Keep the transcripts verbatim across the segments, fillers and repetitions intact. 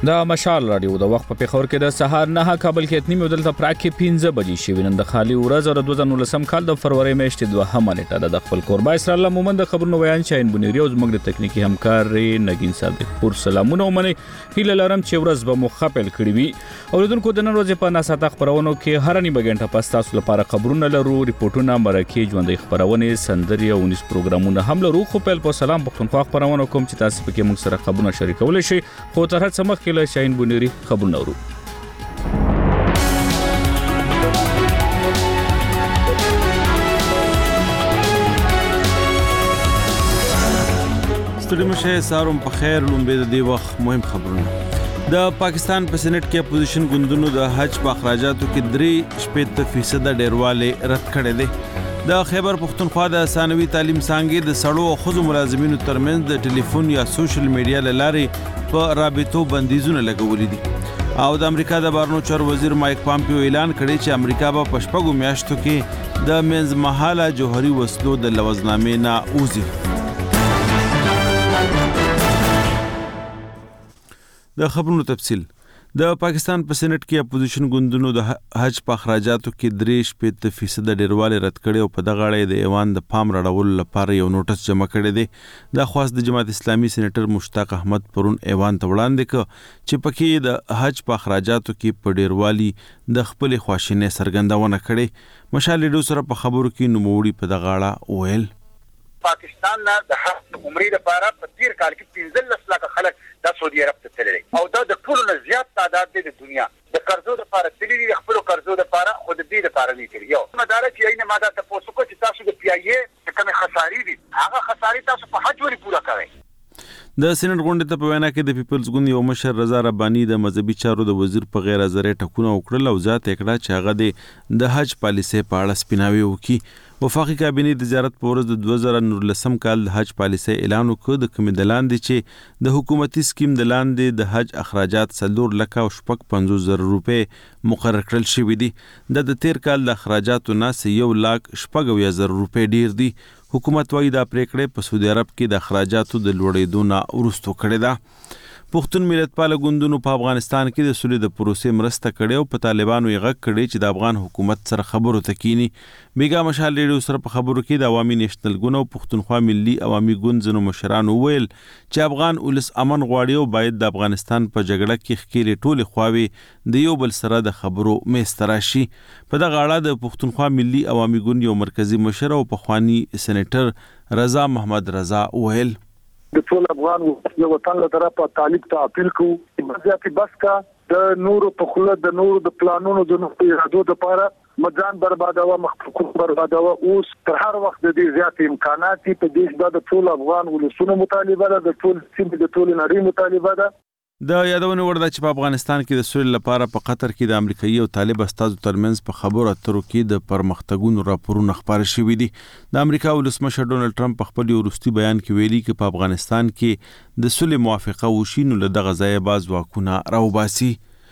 د مشال رادیو د وخت په پیښور کې د سهار نه کابل کې اتنی مودل ته پراکه پنځه بجې شوی نن د خالي ورځ او د دوه زره نولسم کال د فروری میاشتې دوهمه نیټه د خپل کوربای سره الله مومند خبرونه ویان شاین بنيري او زموږ د تکنیکی همکار نگین صادق پور سلامونه ومني هیله لرم چې ورځ به مخاپل کړی وي او دونکو د نن ورځې په ناساته خبرونو کې هر نیمه غنټه پس تاسو لپاره خبرونه لرو ریپورتونه مرکه ژوندۍ خبرونه سندري او نس پروګرامونه هم لرو خو په سلام پښتونخوا خبرونه کوم چې تاسو پکې موږ سره خبرونه شریکول شي خو تر هڅه مخکې له شاین بنيري خبرونه ورو ستړي مشه ساروم په خیر لومبه د دې وخت مهم خبرونه د پاکستان په سېنات کې اپوزیشن ګوندونو د حج په اخراجاتو کې درې شپږ فیصد ډیرواله رد کړي دي د خیبر پښتونخوا د ثانوي تعلیم څنګه د سړو او خزو ملازمینو ترمنځ د ټلیفون یا سوشل میډیا لارې په رابطو بندیزونه لګولې دي او د امریکا د بهرنیو چارو وزیر مایک پامپیو اعلان کړی چې امریکا به په شپږو میاشتو کې د منځمهاله جوهري وسلو د لوزنامې نه اوزي. د خبرونو تفصیل د پاکستان په سېنات کې اپوزیشن ګوندونو د حج په اخراجاتو کې درې شپږ فیصد ډیرواله رد کړي او په دغه اړه د ایوان د پام راړول لپاره یو نوټس جمع کړی دی د خواص د جماعت اسلامي سېنیټر مشتاق احمد پرون ایوان ته وړاندې ک چې پکې د حج په اخراجاتو کې په ډیروالي د خپل خواشینه سرګندونه کړي مشال ډو سره په خبرو کې نوموړي په دغه اړه وویل پاکستان نه د حج عمرې لپاره په تیر کال کې پنځلس لک خلک د سعودي عرب ته تللي او دا د ټولو نه زیات تعداد دی د دنیا د قرضو لپاره تللي د خپل قرضو لپاره خو د دې لپاره نه تللي یو مدار چې اینه ماده تاسو کو چې تاسو د پی ای ای کومه خسارې دي هغه خسارې تاسو په حج وري پورا کوئ. د سېنات غونډې ته په وینا کې د پیپلز ګوند یو مشر رضا رباني د مذهبي چارو د وزیر په غیر حاضرۍ ټکونه وکړل او ځات یې کړه چې هغه د حج پالیسۍ په اړه سپیناوي وکړي. وفاقي کابینې د زیارت په ورځ د دوه زره نولسم کال د حج پالیسۍ اعلان وکړ د کومې د لاندې چې د حکومتي سکیم د لاندې د حج اخراجات څلور لک او شپږ پنځوس زره روپۍ مقرر کړل شوي دي د تیر کال د اخراجاتو نه یو لاک شپږ اویا زره روپۍ ډیر دي. حکومت وايي دا پریکړه په سعودي عرب کې د اخراجاتو د لوړېدو نه وروسته کړې ده. پښتون ملتپال ګوندونو په افغانستان کې د سولې د پروسې مرسته کړې او په طالبانو یې غږ کړی چې د افغان حکومت سره خبرو ته کینی. بیګا مشال ریډیو سره په خبرو کې د عوامي نېشنل ګوند او پښتونخوا ملي عوامي ګوند ځینو مشرانو ویل چې افغان ولس امن غواړي او باید د افغانستان په جګړه کې ښکېلې ټولې خواوې د یو بل سره د خبرو میز ته راشي. په دغه اړه د پښتونخوا ملي عوامي ګوند یو مرکزی مشر او پخوانی سېنیټر رضا محمد رضا ویل د ټول افغان د وطن له طرفه طالب ته اپیل کوو چې بس کا د نورو په خله د نورو د پلانونو د نورو ارادو لپاره مجان بربادوه مخکوک بربادوه اوس تر هر وخت د دې زیات امکانات په دې د ټول افغان ولسونو مطالبه ده د ټول سیمې د ټول نړۍ مطالبه ده. د یادونه ورده چې په افغانستان کې د سولې لپاره په قطر کې د امریکایي او طالب استازو ترمنځ په خبرو اترو کې د پرمختګونو راپورونه خپاره شوي دي. د امریکا ولسمشر ډونالد ټرمپ په خپل وروستي بیان کې ویلي چې په افغانستان کې د سولې موافقه وشي نو له دغه ځایه باز واکونه راوباسي.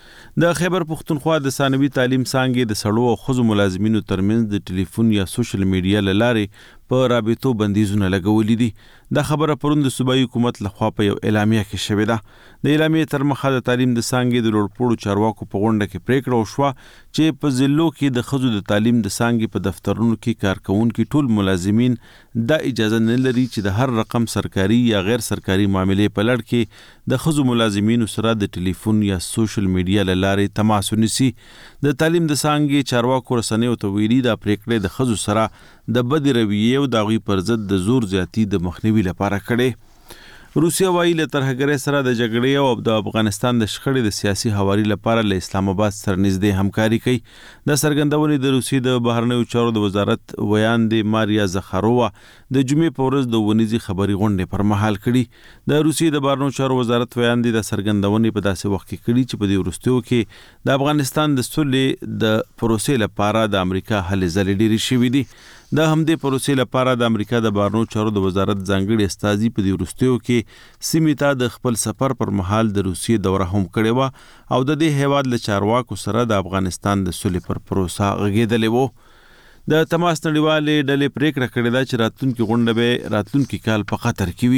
د خیبر پښتونخوا د ثانوي تعلیم څنګه د سړو او خزو ملازمینو ترمنځ د ټلیفون یا سوشل میډیا لارې په رابطو بندیزونه لګولې دي. دا خبره پرون د صوبایي حکومت لخوا په یو اعلامیه کې شوې ده. د اعلامیې تر مخه د تعلیم د څنګه د لوړپوړو چارواکو په غونډه کې پریکړه وشوه چې په ضلعو کې د خزو د تعلیم د څنګه په دفترونو کې کارکونکو ټول ملازمین د اجازه نه لري چې د هر رقم سرکاري یا غیر سرکاري معاملې په لړ کې د خزو ملازمینو سره د ټلیفون یا سوشل میډیا لارې تماس ونیسي. د تعلیم د څنګه چارواکو رسنیو ته ویلي دا پریکړه د خزو سره د بدی رویه او د غوی پر ضد د زور زیاتی د مخنیوي لپاره کړي. روسیا وايي له ترهګرۍ سره د جګړې او د افغانستان د شخړې د سیاسي حواري لپاره له اسلام آباد سره نږدې همکاري کوي. د سرګندونې د روسیې د بهرنیو چارو د وزارت ویاندې ماریا زخارووا د جمعې په ورځ د ونیزي خبري غونډې پر مهال کړي. د روسیې د بهرنیو چارو وزارت ویاندې د سرګندونې په داسې وخت کې کړي چې په دې وروستیو کې د افغانستان د سولې د پروسې لپاره د امریکا هلې ځلې ډېرې شوې دي. د همدې پروسې لپاره د امریکا د بهرنیو چارو د وزارت ځانګړي استازي په دې وروستیو کې سیمې ته د خپل سفر پر مهال د روسیې دوره هم کړې وه او د دې هیواد له چارواکو سره د افغانستان د سولې پر پروسه غږېدلې وه. د تماس نړیوالې ډلې پریکړه کړې ده چې راتلونکي غونډه به راتلونکي کال په قطر کې وي.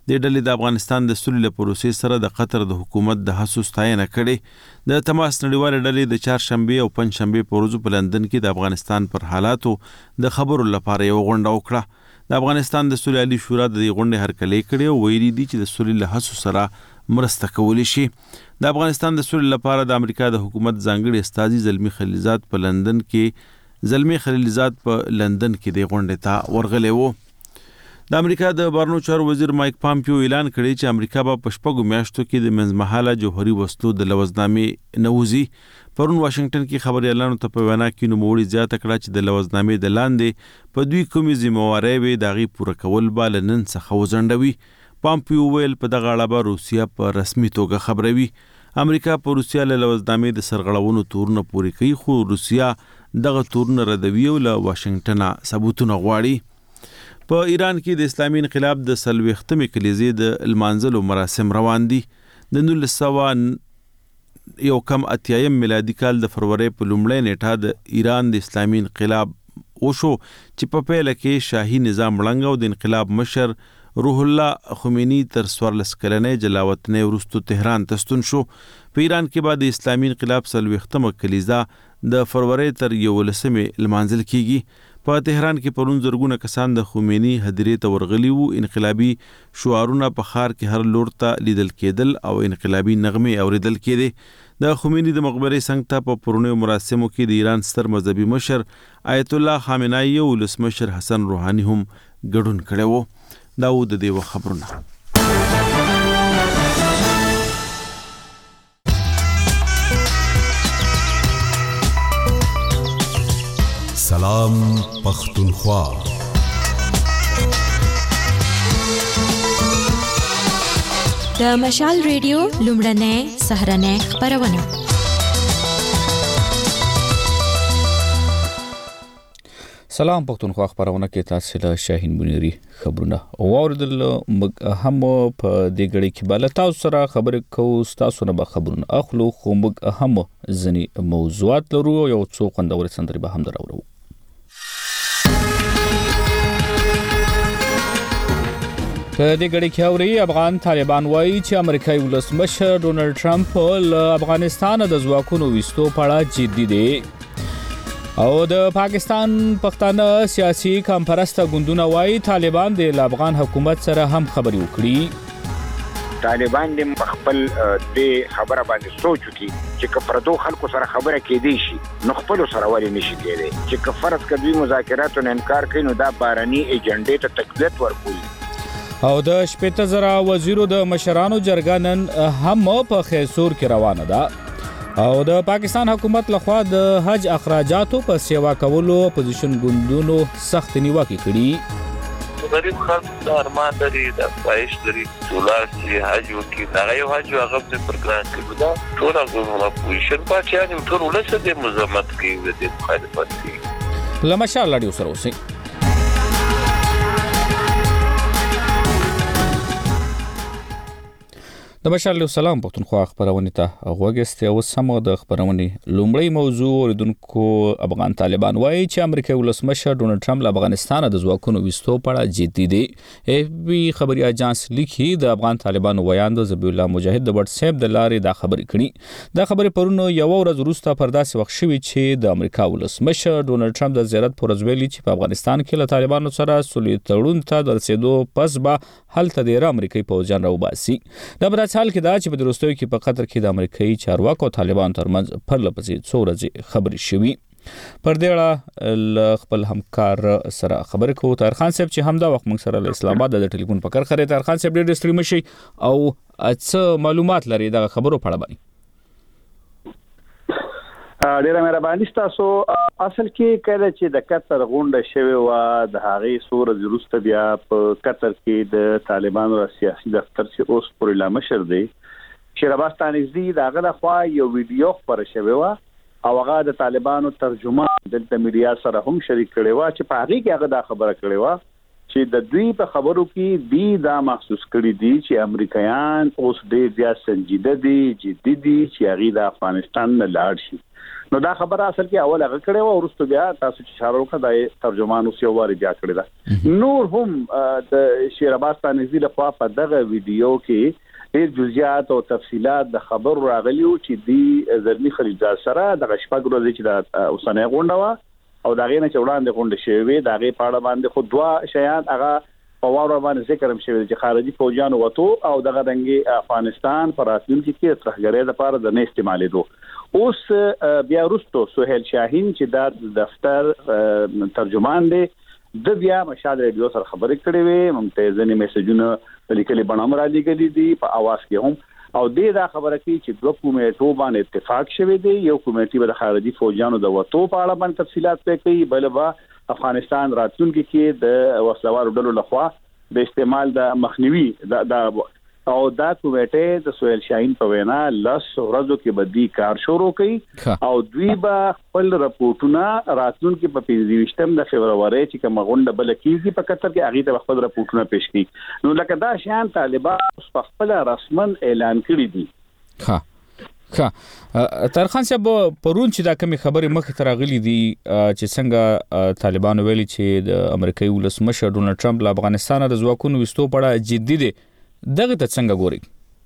د ډلې د افغانستان د سولې له پروسې سره د قطر د حکومت د هڅو ستاینه کړې. د تماس نړیواله ډلې د چهارشنبې او پنجشنبې په ورځو په لندن کې د افغانستان پر حالاتو د خبرو لپاره یو غونډه وکړه. د افغانستان د سولې عالی شورا د دې غونډې هرکلی کړی او ویلي دي چې د سولې له هڅو سره مرسته کولی شي. د افغانستان د سولې لپاره د امریکا د حکومت ځانګړي استازي زلمی خلیلزاد په لندن کې زلمی خلیلزاد په لندن کې د غونډې ته ورغلی وو. د امریکا د بهرنیو چارو وزیر مایک پامپیو اعلان کړی چې امریکا به په شپږو میاشتو کې د منځمهاله جوهري وسلو د لوزنامې نه وځي. پرون واشنگټن کې خبريالانو ته په وینا کې نوموړي زیاته کړه چې د لوزنامې د لاندې په دوی کومې ذمہوارۍ وي د هغې پوره کول به له نن څخه وځنډوي. پامپیو ویل په دغه اړه به روسیه په رسمي توګه خبروي. امریکا په روسیه له لوزنامې د سرغړونو تورونه پورې کوي خو روسیه دغه تورونه ردوي او له واشنگټنه ثبوتونه غواړي. په ایران کې د اسلامي انقلاب د څلوېښتمې کلیزې د لمانځلو مراسم روان دي. د نولس سوه یو کم اتیایم میلادي کال د فروری په لومړۍ نیټه د ایران د اسلامي انقلاب وشو چې په پیله کې شاهي نظام ړنګ او د انقلاب مشر روح الله خمینی تر څوارلس کلنۍ جلاوطنۍ وروسته تهران ته ستون شو. په ایران کې به د اسلامي انقلاب څلوېښتمه کلیزه د فروری تر یولسمې لمانځل کیږي. په تهران کې پرون زرګونه کسان د خمینی هدیرې ته ورغلي وو. انقلابي شعارونه په ښار کې هر لور ته لیدل کېدل او انقلابي نغمې اوریدل کېدې. د خمینی د مقبرې څنګ ته په پرونیو مراسمو کې د ایران ستر مذهبي مشر آیت الله خامنه‌ای او ولسمشر حسن روحاني هم ګډون کړی وو. دا و د دې خبرونه. سلام پختونخوا. د مشال ریډیو لومړنۍ سهرنۍ خبرونه. سلام پختونخوا خبرونه کې تاسو له شاهین بنيري خبرونه اوریدل. موږ هم په دې غړي کې بل تاسو سره خبرې کوو. تاسو نه به خبرونه اخلو خو موږ هم ځنی موضوعات لرو. یو څو خوندورې سندرې به هم درو. په دې غړي کې اوري افغان طالبان وایي چې امریکایي ولسمشر ډونالد ټرمپ له افغانستان د ځواکونو وستو په اړه جدي دی او د پاکستان پښتانه سیاسي کمپرسته ګوندونه وایي طالبان د افغان حکومت سره هم خبرې وکړي. طالبان د خپل د خبره باندې سوچ وکړي چې کفردو خلکو سره خبره کېدی شي نو خپل سره ولې نشي کېدی چې کفرت کوي مذاکراتو نه انکار کوي نو دا باراني ایجنډې ته تقویت ورکوي. او د شپږ زره وزیرو د مشرانو جرګه نن هم په خیسور کې روانه ده او د پاکستان حکومت لخوا د حج اخراجاتو په سیوا کولو اپوزیشن ګوندونو سخت نیوکه کړي. غریب خلک د ارمان لري د خواهش لري دولار چې حج وکړي هغه یو حج هغه په پروګرام کې ده ټول هغه اپوزیشن پاتې ټول ولسه د مزاحمت کوي د مخالفت کوي. لمشال لړیو سره اوسئ. د مشال سلام پختونخوا خبرونه ته غوږست. او سمو د خبرونه لومړی موضوع اوریدونکو افغان طالبان وایي چې امریکایي ولسمشر ډونالد ټرمپ له افغانستان د ځواکونو وستو په اړه جدي دی. اف بي خبري اژانس لیکي د افغان طالبانو ویاند ذبیح الله مجاهد د واتس اپ د لارې دا خبرې کړي. دا خبرې پرونو یو ورځ وروسته پر داسې وخت شوې چې د امریکا ولسمشر ډونالد ټرمپ د زیارت پر ورځ ویلي چې په افغانستان کې له طالبانو سره سولې تړون ته د رسیدو پس به هلته د امریکایي پوځیان راوباسي. دا حال کې دا چې په دروستوي کې په قطر کې د امریکایي چارواکو او طالبان ترمنځ پرلپسې څو ورځې خبرې شوې. پر دې اړه خپل همکار سره خبرې کوو. طاهر خان صاحب چې همدا وخت موږ سره له اسلام آباد د ټلیفون په کار خره. طاهر خان صاحب ډېر ستړي مشي او څه معلومات لري د خبرو په اړه باندې؟ ډیره مهرباني تاسو. اصل کې کله چې د قطر غونډه شوې و د هغې څو ورځې وروسته بیا په قطر کې د طالبانو سیاسي دفتر چې اوس پورې لا مشر دی شهرباز تانیزدی دغه لخوا یو ویډیو خبره شوې و او هغه د طالبانو ترجمان د میډیا سره هم شریک کړي و چې په هغه کې هغه دا خبره کړې و چې د دوی په خبرو کې دی دا محسوس کړي دي چې امریکایان اوس ډېر زیات سنجیده دي جدي دي چې هغه د افغانستان نه لاړ شي. نو دا خبره اصل کې اول هغه کړي او ورسته بیا تاسو چې اشاره وکړه د ترجمان اوس یو واری بیا کړی دا نور هم د شیر عباس تانیزی له خوا په دغه ویډیو کې ډېر جزئیات او تفصيلات د خبر راغلیو چې دی زرنی خلیلزاد سره د شپږ ورځې چې د اوسنۍ غونډه وا او دا غینه چې وړاندې غونډه شوې دا غي پاړه باندې خو دوا شیان هغه په واره باندې ذکر هم شوی چې خارجي فوجانو وته او دغه دنګي افغانستان پر راتلونکي کې ترهګرۍ لپاره د نه استعمالېدو اوس بیا وروسته سہیل شاهین چې د دفتر ترجمان دی د بیا مشال ریډیو سره خبرې کړې وې ممتازنی میسجونه لیکلي بڼه را لګلې دي په اواز کې هم او دې دا خبره کوي چې دوه کمیټو باندې اتفاق شوی دی یو کمیټي به خارجي فوجانو د وته په اړه باندې تفصيلات کوي بل به افغانستان راتلونکي کې د وسلوارو ډلو لخوا د استعمال د مخنیوي د او دا کوټه د سہیل شاهین په وینا لاس ورځو کې بدی کار شروع کړي او دوی به خپل راپورټونه راتلونکي په پنځه د فبراير چې کوم غونډه بل کیږي په قطر کې هغه ته خپل راپورټونه پیش کړي نو لکه دا شان طالبان په خپل رسمن اعلان کړی دي ها ها ترخان صاحب پرون چې دا کوم خبره مخ ته راغلي دي چې څنګه طالبان ویلي چې د امریکایي ولسمشر ډونالد ټرمپ له افغانستان د ځواکونو وستو په اړه جدي دي دغه ته څنګه ګوري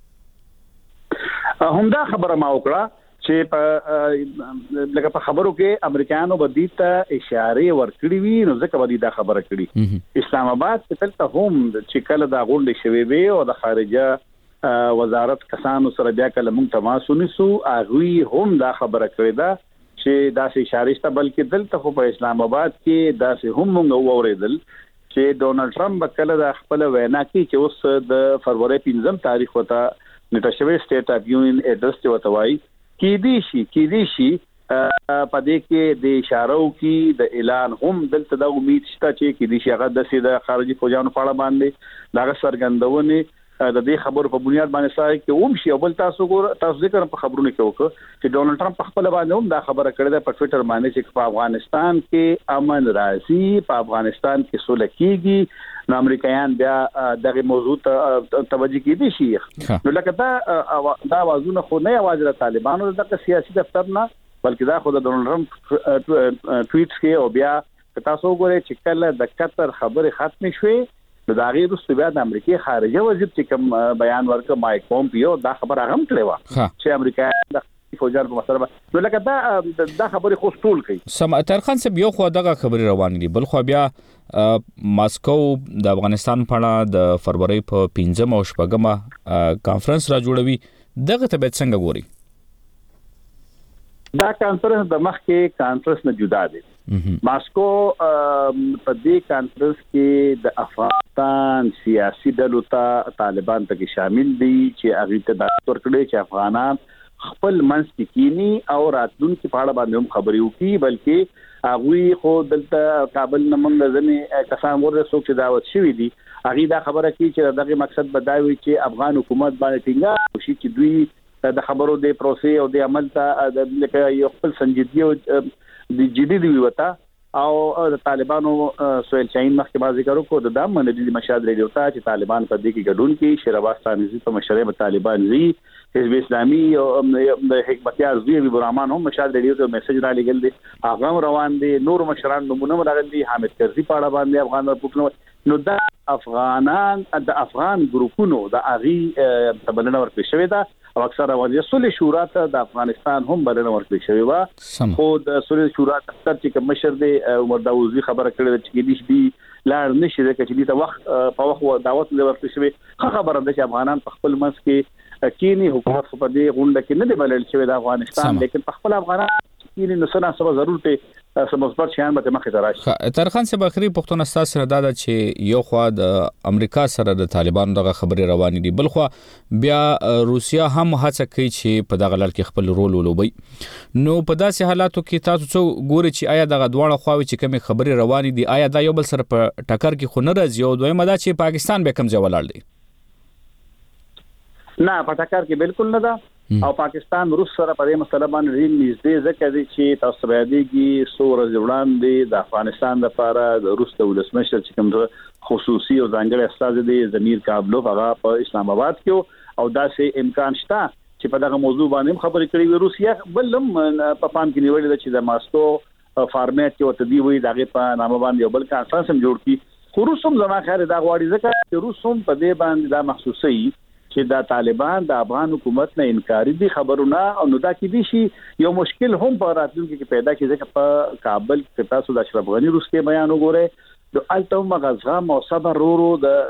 همدا خبره ما وکړه چې په لکه په خبرو کې امریکایانو بدیته اشاره ورکړي وي نو ځکه بدی دا خبره کړي اسلام آباد په تلته هم چې کله دا غونډه شوي وي او د خارجه وزارت کسانو سره بیا کله موږ تماس ونیسو هغه هم دا خبره کړې ده چې دا سه اشاره شته بلکې دلته خو په اسلام آباد کې دا سه هم موږ ووریدل چې ډونالد ټرمپ کله د خپل وینا کې چې اوس د فروری پنځم تاریخ وته نټشوي سټیټ اف یونین اډرس ته وتوي کې دي شي کې دي شي په دې کې د اشارو کې د اعلان هم دلته د امید شته چې کې دي شي هغه د سیده خارجي فوجانو په اړه باندې دا سرګندونه د دې خبرو په بنیاد باندې سای کې اوم شي او بل تاسو ګور تاسو ذکر په خبرونو کې وکړه چې ډونالد ټرمپ خپل باندې هم دا خبره کړې ده په ټوئیټر باندې چې په افغانستان کې امن راځي په افغانستان کې سوله کیږي نو امریکایان بیا دغه موضوع ته توجه کوي شي نو لکه دا دا وازونه خو نه یوازې د طالبانو د سیاسي دفتر نه بلکې دا خو د ډونالد ټرمپ ټویټ کې او بیا تاسو ګورئ چې کله د قطر خبره ختم شوه نو دا غیر رسو بیا د امریکای خارجه وزیر چې کوم بیان ورکړ مایک پومپیو دا خبره هم کړې و چې امریکا د فوجان په مسله نو لکه دا دا خبره خو ټول کوي سم ترخان صاحب یو خو دغه خبره روان دي بل خو بیا ماسکو د افغانستان په اړه د فروری په پنځم او شپږم کانفرنس را جوړوي دغه ته به څنګه ګوري دا کانفرنس د مخ کې کانفرنس نه جدا دي ماسکو په دې کانفرنس کې د افغانستان سیاسي ډلو ته طالبان ته شامل دي چې هغه ته د ورکړې چې افغانان خپل منځ کې کینی او راتلونکي په اړه باندې هم خبرې وکړي بلکې هغه خو دلته کابل نه موږ ځنې کسان ورته څوک چې دعوت شوی دي هغه دا خبره کوي چې دغه مقصد بداوي چې افغان حکومت باندې ټینګه شي چې دوی د خبرو د پروسې او د عمل ته د لکه یو خپل سنجیدګي او د جدي دی وتا او د طالبانو سہیل شاهین مخکې باز ذکر وکړو د دام منډي مشاد ریډیو ته چې طالبان په دې کې ګډون کوي شیر عباس تانیزی په مشرۍ طالبان زی حزب اسلامي او د حکمتیار زوی ابو الرحمن هم مشاد ریډیو ته میسج را لګل دي هغه روان دي نور مشران نمونه راغلي دي حامد کرزي په اړه باندې افغان رپورټونه نو دا افغانان د افغان ګروپونو د اغي تبلنه ورکړي شوی دا او اکثره وایي صلح شورا ته د افغانستان هم بلنه ورکړي شوی و خو د صلح شورا تختر چې مشر دی عمر داوودی خبره کړې چې دې دې لاړ نشي د کچې ته وخت په وخت دعوت ورکړي شوی خبره ده چې افغانان په خپل منځ کې کینی حکومت په دې غونډه کې نه دی بلل شوی د افغانستان لیکن په خپل افغانان کینی نو سره سبا ضرورت سمزبر شیان به مخه تراشي ترخان صاحب اخري پښتون استاد سره دا چې یو خوا د امریکا سره د طالبانو دغه خبره روان دي بل خوا بیا روسیا هم هڅه کوي چې په دغه لړ کې خپل رول ولوبي نو په داسې حالاتو کې تاسو څو ګوري چې آیا دغه دواړه خواوې چې کوم خبره روان دي آیا دا یو بل سره په ټکر کې خو نه راځي او دویمه دا چې پاکستان به کم ځای ولاړ دی نه په ټکر کې بالکل نه ده او پاکستان روس سره په دې مسله باندې نږدې ځکه چې تاسو باندې سور وړاندې د افغانستان لپاره د روس د ولسمشر چې کوم خصوصي او ځانګړي استاد دی ضمیر کابلوف هغه په اسلام آباد کې او دا سه امکان شته چې په دغه موضوع باندې خبرې کړې وي. روسیا بلم په پام کې نیولې ده چې د ماسکو فارمیټ کې وته دی وي دغه په نامه باندې یو بل کانفرنس هم جوړ کړي. خو روسم زما خیر دا غواړي ځکه چې روسم په دې باندې دا محسوسي چې دا طالبان د افغان حکومت نه انکار دي خبرونه او نو دا کې دي شي یو مشکل هم په راتلونکي کې پیدا کیږي چې په کابل کې تاسو د اشرف غنی روس کې بیان وګورئ د التم غزغم او صبر ورو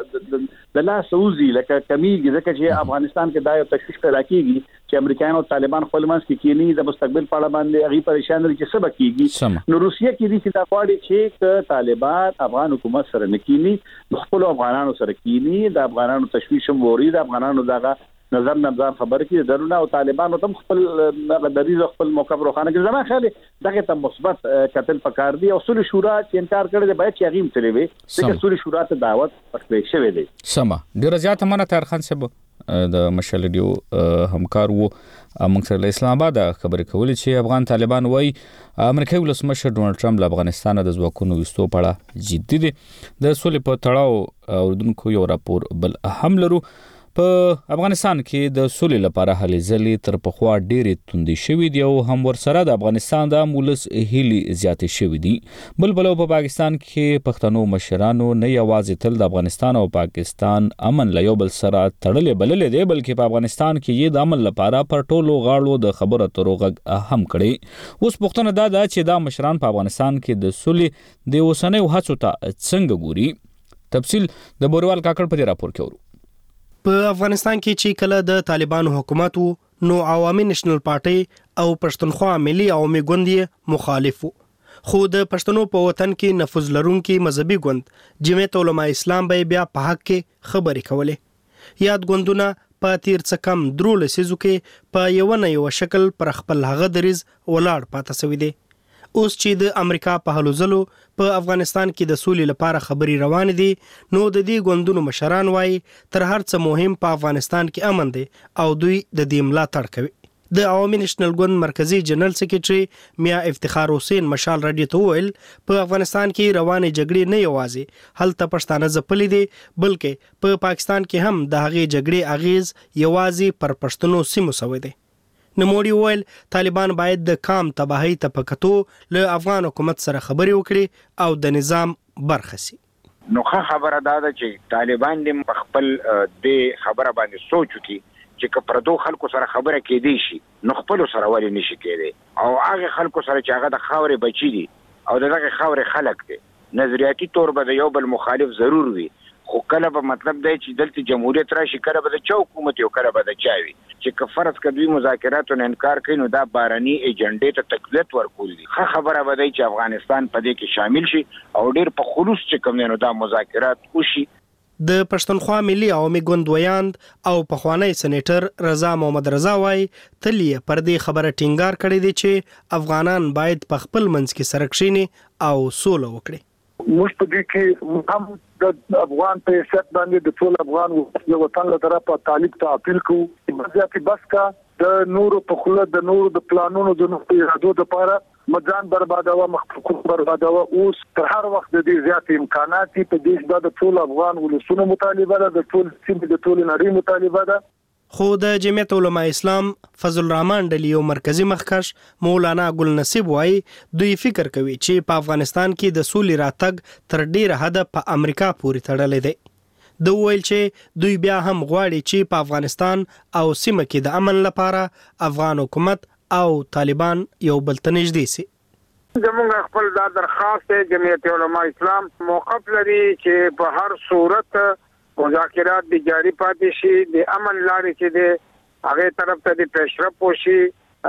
د د لا سعودي لکه کمیږي ځکه چې افغانستان کې دا یو تشویش پیدا کیږي چې امریکایان او طالبان خپل منځ کې کینی د مستقبل په اړه باندې هغه پریشان دي چې سبا کیږي. نو روسیا کې دي چې دا غواړي چې طالبان افغان حکومت سره نکینی خپل افغانانو سره کینی د افغانانو تشویش هم وري د افغانانو دغه نظر نظر خبر کې درونه او طالبانو تم خپل د ریز خپل موقف روخانه کې زما خیال دغه ته مثبت قتل پکار دی او اصول شورا چې انکار کړي دی باید چې غیم تلوي چې اصول شورا ته دعوت ورکړي شوی دی. سما ډیر زیات منه طاهر خان صاحب د مشال ډیو همکار وو موږ سره اسلام آباد خبرې کولې چې افغان طالبان وای امریکایي ولسمشر ډونالد ټرمپ له افغانستان د ځواکونو وستو په اړه جدي دي. د سولې په تړاو اردوونکو یو راپور بل اهم لرو. په افغانستان کې د سولې لپاره هلې ځلې تر پخوا ډېرې توندې شوې دي او هم ورسره د افغانستان د مولس هیلې زیاتې شوې دي. بل بل په پاکستان کې پښتنو مشرانو نه یوازې تل د افغانستان او پاکستان امن له یو بل سره تړلې بللې دي بلکې په افغانستان کې یې د امن لپاره پر ټولو غاړو د خبرو اترو غږ هم کړي. اوس پوښتنه دا ده چې دا مشران په افغانستان کې د سولې د اوسنیو هڅو ته څنګه ګوري. تفصیل د بوروال کاکړ په راپور کې ورو. په افغانستان کې چې کله د طالبانو حکومت وو نو عوامي نېشنل پارټي او پښتونخوا ملي عوامي ګوند یې مخالف وو. خو د پښتنو په وطن کې نفوذ لرونکي مذهبي ګوند جمعیت علماء اسلام به بیا په حق کې خبرې کولې. یاد ګوندونه په تیر څه کم درو لسیزو کې په یو نه یو شکل پر خپل هغه دریز ولاړ پاتې شوی دی. اوس چې د امریکا په هلو ځلو په افغانستان کې د سولې لپاره خبري روان دي نو د دې ګوندونو مشران وایي تر هر څه مهم په افغانستان کې امن دی او دوی د دې ملاتړ کوي. د عوامي نېشنل ګوند مرکزی جنرال سکرټري میا افتخار حسین مشال رادیو ته ویل په افغانستان کې روانې جګړې نه یوازې هلته پښتانه ځپلي دي بلکې په پاکستان کې هم د هغې جګړې اغیز یوازې پر پښتنو سیمو شوی دی. نموړي ویل طالبان باید د کام تباہي ته په کتو له افغان حکومت سره خبرې وکړي او د نظام برخه سي. نو خبره دا ده چې طالبان د خپل د خبره باندې سوچ وکړي چې که پردو خلکو سره خبره کېدی شي نو خپل سره ولې نشي کېدی او هغه خلکو سره چې هغه د خاورې بچی دي او دغه خاورې خلک دي نظریاتي تور به د یو بل مخالف ضرور وي خو کله به مطلب دی چې دلته جمهوریت راشي کله به د چا حکومت یو کله به د چا وي چې که فرض کړي مذاکراتو نه انکار کوي نو دا باراني ایجنډې ته تقویت ورکول دي. ښه خبره به دی چې افغانستان په دې کې شامل شي او ډېر په خلوص چې کوم نو دا مذاکرات وشي. د پښتونخوا ملي عوامي ګوند ویاند او پخوانی سېنیټر رضا محمد رضا وایي تل یې پر دې خبره ټینګار کړی دی چې افغانان باید په خپل منځ کې سره کښیني او سوله وکړي. موږ په دې کې هم د افغان په حیثیت باندې د ټول افغان یو وطن له طرفه طالب ته اپیل کوو چې بس کا د نورو په خله د نورو د پلانونو د نورو ارادو لپاره مجان بربادوه مخکوم بربادوه اوس تر هر وخت د دې زیات امکانات په دې د ټول افغان ولسونو مطالبه ده د ټول سیمې د ټول نړۍ مطالبه ده. خو د جمعیت علماء اسلام فضل الرحمن ډلې یو مرکزی مخکش مولانا ګل نصیب وایي دوی فکر کوي چې په افغانستان کې د سولې راتګ تر ډیره حده په امریکا پورې تړلی دی. د ویل چې دوی بیا هم غواړي چې په افغانستان او سیمه کې د امن لپاره افغان حکومت او طالبان یو بل ته نږدې سي. زموږ خپل دا درخواست دی جمعیت علماء اسلام موقف لري چې په هر صورت مذاکرات د جاری پاتې شي د امن لارې چې د هغه طرف ته د پیشرفت وشي.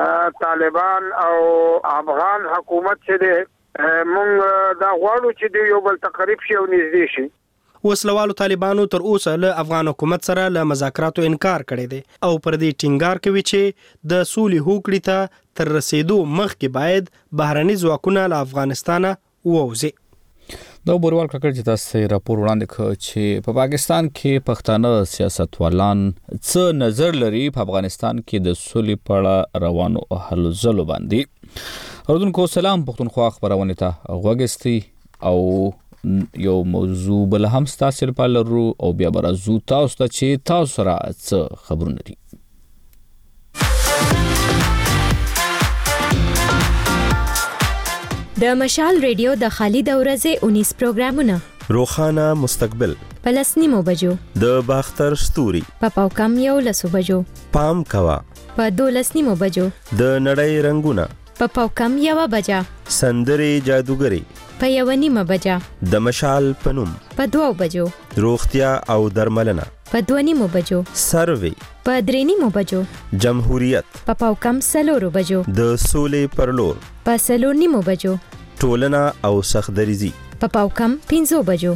طالبان او افغان حکومت چې د مونږ دا غواړو چې د یو بل تقریب شي او نږدې شي. وسلوالو طالبانو تر اوسه له افغان حکومت سره له مذاکراتو انکار کړی دی او پر دې ټینګار کوي چې د سولې هوکړې ته تر رسیدو مخکې باید بهرني ځواکونه له افغانستانه ووځي. دا بوروال کاکړ چې تاسو راپور وړاندې کړ چې په پاکستان کې پښتانه سیاستوالان څه نظر لري په افغانستان کې د سولې په اړه روانو هلو ځلو باندې. اردوونکو سلام پښتونخوا خبرونه ته غوږستي او یو موضوع بل هم ستاسو لپاره لرو او بیا برازو تاسو ته چې تاسو سره څه خبرونه دي. د مشال ریډیو د خالد اورزه انیس پروګرامونه روخانه مستقبل پلسنیمو بجو د باختر ستوري په پاوکم یو لسو بجو پام کوا په دولسنیمو بجو د نړۍ رنگونه په پاوکم یو بجا سندري جادوګری په یو نیمه بجا د مشال پنوم په دوو بجو روغتیا او درملنه په دوه نیمو بجو سروي په درې نیمو بجو جمهوریت په پاوکم سلورو بجو د سولې پرلور په سلور نیمو بجو ټولنه او سخدریزي په پاوکم پنځو بجو.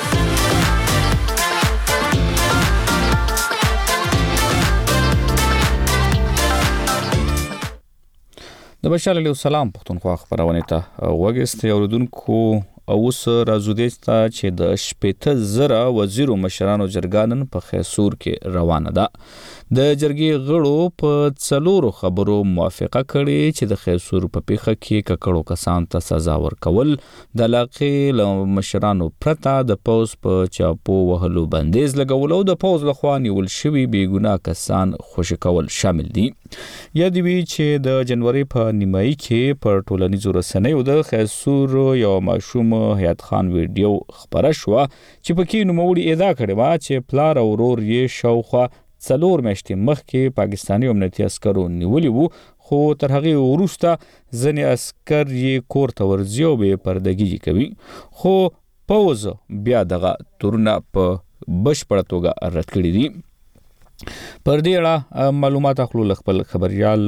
د بشار علیه السلام پښتونخوا خبرونه ته وګستې اوردونکو اوس راځو دې ته چې د شپېته زره وزیرو مشرانو جرګانن په خیسور کې روانه ده. د جرګې غړو په څلورو خبرو موافقه کړې چې د خیسور په پیخه کې ککړو کسان ته سزا ورکول، د علاقې له مشرانو پرته د پوز په چاپو وهلو بندیز لګول او د پوز لخوا نیول شوي بېګناه کسان خوشي کول شامل دي. یاد وي چې د جنوري په نیمایي کې پر ټولنیزو رسنیو د خیسور یو ماشوم حیات خان ویډیو خبره شوه چې پکې نوموړي ادعا کړې وه چې پلار او ورور یې شاوخوا څلور میاشتې مخکې پاکستاني امنیتي عسکرو نیولي وو، خو تر هغې وروسته ځینې عسکر یې کور ته ورځي او بې پردګي کوي، خو پوز بیا دغه تورونه په بشپړه توګه رد کړي دي. پر دې اړه معلومات اخلو له خپل خبريال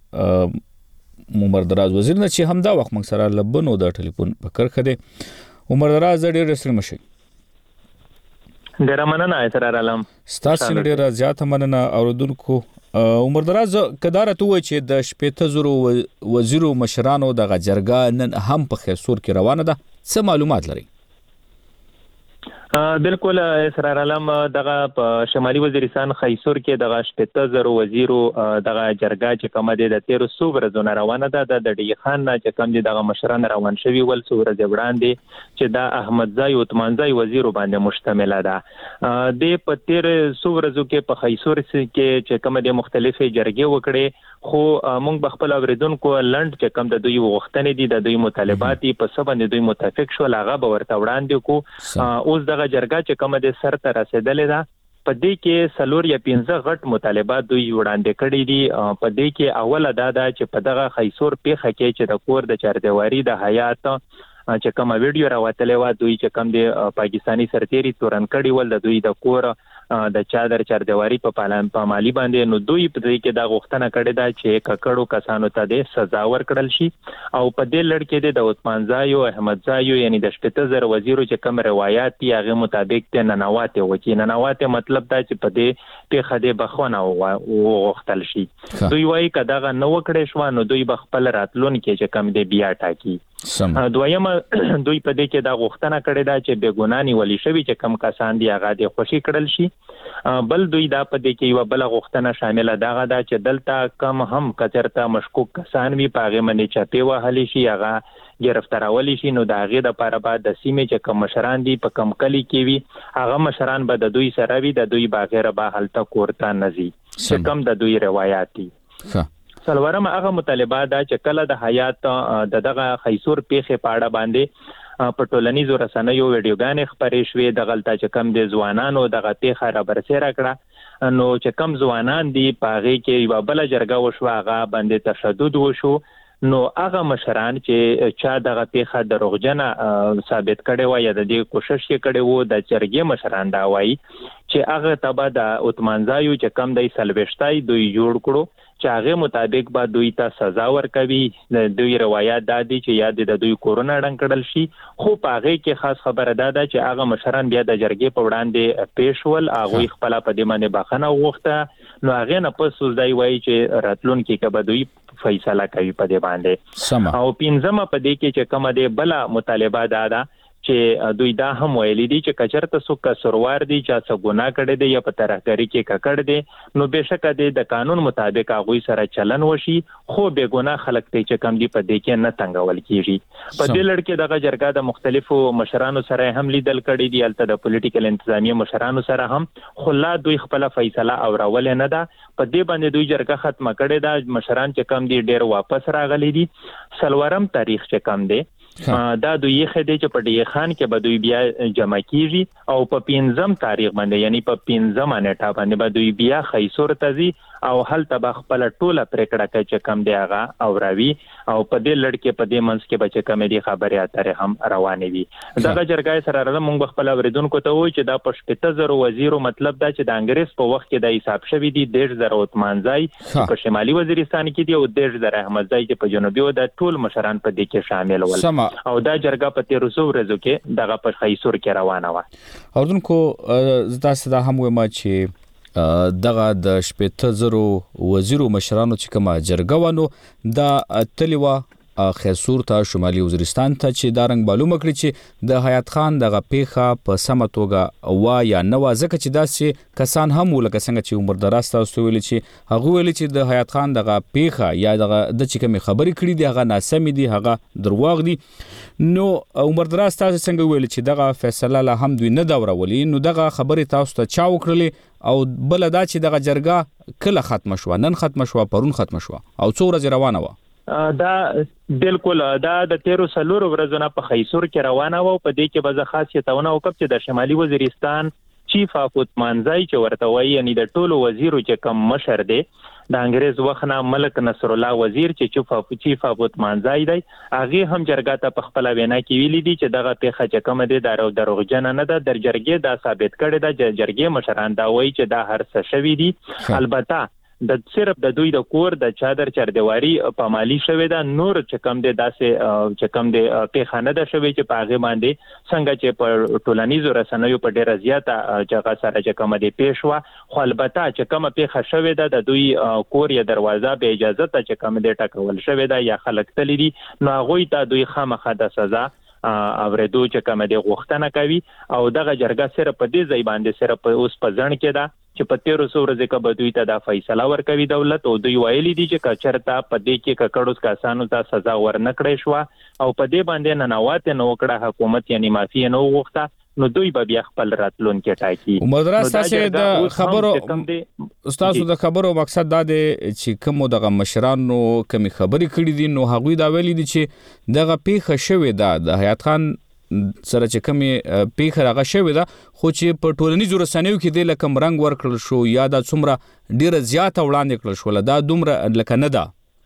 عمر دراز وزیر نه چې همدا وخت موږ سره لبنو د ټلیفون په کرخه دی. عمر دراز ډېر ستړي مشي. ډېر مننه اسرار عالم. ستاسو ډېر زیات مننه اوردونکو. عمر دراز کدار ته وای چې د شپېته زره وزیرو مشرانو د جرګه نن هم په خیسور کې روانه ده، څه معلومات لري؟ بالکل اسرار عالم دغه په شمالي وزیرستان خیسور کې دغه شپېته زره وزیرو دغه جرګه چې کومه د تیرو څو ورځو نه روانه ده د ډی خان نه چې کوم دغه مشران روان شوي ول څو ورځې وړاندې چې د احمد ځای عثمانځای وزیرو باندې مشتمله ده. د په تیر څو ورځو کې په خیسور کې چې کومه د مختلفې جرګې وکړي، خو موږ بخپل اوریدونکو لند چې کوم د دوی وغوښتنې دي د دوی مطالبات په څه باندې دوی متفق شول هغه به ورته وړاندې کو. اوس دغه جرګه چې کومه د سر ته رسیدلې ده په دې کې سلور یا پنځه غټ مطالبات دوی وړاندې کړي دي. په دې کې اوله دا ده چې په دغه خیسور پیخه کې چې د کور د چاردیواري د حیات چې کومه ویډیو راوتلې و دوی چې کوم د پاکستانی سرتيري تورن کړي ول د دوی د کور د چادر چاردیواري په پالان په مالی باندې، نو دوی په دې کې دا غوښتنه کړې ده چې ککړو کسانو ته د سزا ورکړل شي. او په دې لړ کې د عثمانځای او احمدځای یعنی د شپېته زره وزیرو چې کوم روایت دي هغه مطابق د ننواته وکي ننواته مطلب دا چې په دې پیخه د بخونه وغوښتل شي. دوی وايي کداغه نو کړې شو نو دوی بخپل راتلون کې چې کوم د بیا ټاکی. دویمه دوی په دې کې دا غوښتنه کړې ده چې بېګناه نیولي شوي چې کم کسان دي هغه د خوشي کړل شي. بل دوی دا په دې کې یو بل غوښتنه شامله ده دا چې دلته کم هم کچرته مشکوک کسان وي په هغه باندې چاپی وهلي شي هغه گرفتارولی شي، نو د هغې دپاره به د سیمې چې کوم مشران دي په کم کلي کې وي هغه مشران به د دوی سره وي، د دوی بغیر به هلته کور ته نه ځي چې کوم د دوی روایات دي. څلورم هغه مطالبه ده چې کله د حیات د دغه خیسور پیښې په اړه باندې په ټولنیزو رسنیو ویډیوګانې خپرې شوې د غلطه چې کم د ځوانانو دغه پیښه را برسېره کړه، نو چې کم ځوانان دي په هغې کې یوه بله جرګه وشوه هغه باندې تشدد وشو. نو هغه مشران چې چا دغه پیښه دروغجنه ثابت کړې وه یا د دې کوشش یې کړی و د جرګې مشران دا وایي چې هغه ته به د عثمانځایو چې کم دی څلوېښتای دوی جوړ کړو چې هغه مطابق به دوی ته سزا ورکوي. د دوی روایت دا دي چې یا د دوی کورونه ړنګ کړل شي، خو په هغې کې خاص خبره دا ده چې هغه مشران بیا د جرګې په وړاندې پیښ ول، هغوی خپله په دې باندې بخښنه وغوښته. نو هغې نه پس اوس دی وایي چې راتلونکي که به دوی فیصله کوي په دې باندې. او پنځمه په دې کې چې کومه دی بله مطالبه دا ده چې دوی دا هم ویلي دي چې کچرته څوک قصوروار دي چا څه ګناه کړی دی یا په ترهګري کې ککړ دی نو بېشکه دی د قانون مطابق هغوی سره چلن وشي، خو بې ګناه خلک دی چې کم دي په دې کې نه تنګول کېږي. په دې لړ کې دغه جرګه د مختلفو مشرانو سره هم لیدل کړي دي، هلته د پولیټیکل انتظامیه مشرانو سره هم، خو لا دوی خپله فیصله اورولې نه ده. په دې باندې دوی جرګه ختمه کړې ده. مشران چې کم دي ډېر واپس راغلي دي. څلورم تاریخ چې کم دی دا دوی خدای چې په ډی خان کې به دوی بیا جمع کیږي او په پنځم تاریخ باندې یعنی په پنځم نیټه باندې به دوی بیا خیسور ته ځي او هلته به خپل ټوله پریکړه کوي چې کم دی هغه اوروي او په دې لړ کې په دې منځ کې به چې کم دي خبرې اترې هم روانې وي دغه جرګه سره راځم موږ خپل اوریدونکو ته وایو چې دا په شپږ زره وزیرو مطلب دا چې د انګریز په وخت کې د حساب شوی دي ډېر زره عثمانزای په شمالي وزیرستان کې دي او ډېر زره احمدزای چې په جنوبي او د ټول مشران په دې کې شامل ول او دا جرګه په تیر څو ورځو کې دغه په خیسور کې روانه و اوردونکو زدا صدا هم وما چې دغه د شپږ زره وزیرو مشرانو چې کومه جرګه ونه دا تلیوا خیسور ته شمالي وزیرستان ته چې دا رنګ معلومه کړی چې د حیات خان دغه پیخه په سمه توګه وا یا نه وا ځکه چې داسې کسان هم ولکه څنګه چې عمر دراز تاسو ویل چې هغه ویل چې د حیات خان دغه پیخه یا دغه د چې کومه خبرې کړې دي هغه ناسمې دي هغه درواغ دي نو عمر دراز تاسو څنګه ویل چې دغه فیصله لا هم دوی نه داورولي نو دغه خبرې تاسو ته چا وکړلې او بل دا چې دغه جرګه کله ختم شو نن ختم شو پرون ختم شو او څو ورځې روانه و دا بالکل دا د تیرو سلور ورځې نه په خیسور کې روانه و په دې کې به زه خاصیتونه وکړم چې د شمالي وزیرستان چیف اف عثمانزای چې ورته وایي یعنی د ټولو وزیرو چې کم مشر دی د انګریز وخت نه ملک نصر الله وزیر چې چیف اف چیف اف عثمانزای دی هغه هم جرګه ته په خپل وینا کې ویلي دي چې دغه پیخه چې کوم دی دارو دروغجن نه ده در جرګې دا ثابت کړي ده چې جرګې مشران دا وایي چې دا هر څه شوی دي البته د صرف د دوی د کور د چادر چردواري په مالی شوی دا نور چې کم دی داسې چې کم دی پیخانه ده شوی چې په هغه باندې څنګه چې په ټولنیزو رسنیو په ډیره زیاته جګه سره چې کم دی پیښوا خو البته چې کم پیخه شوی ده د دوی کور یا دروازه به اجازه ته چې کم دی ټکول شوی ده یا خلک تللی دي نو هغه ته دوی خامخا د سزا اوریدو چې کوم دی غوښتنه کوي او دغه جرګه سره په دې ځای باندې سره په اوس په ځن کې ده چې په تیر څو ورځې کې به دوی ته دا فیصله ورکوي دولت او دوی ویلي دي چې کچرته په دې کې ککړوس کسانو ته سزا ورنکړې شو او په دې باندې ننوات نو کړه حکومت یعنی معافي نو غوښته نو دوی به بیا خپل راتلونکي ټاکي مدرسه تاسو د خبرو استادو د خبرو مقصد دا دی چې کوم دغه مشرانو کمی خبرې کړې دي نو هغوی دا ویلي دي چې دغه پیخه شوې ده د حیات خان سره چې کمی پیخه راغه شوې ده خو چې په ټولنیزو رسنیو کې د لکم رنگ ورکړل شو یا د څومره ډیره زیاته وړاندې کړل شو دا دومره لکه نه ده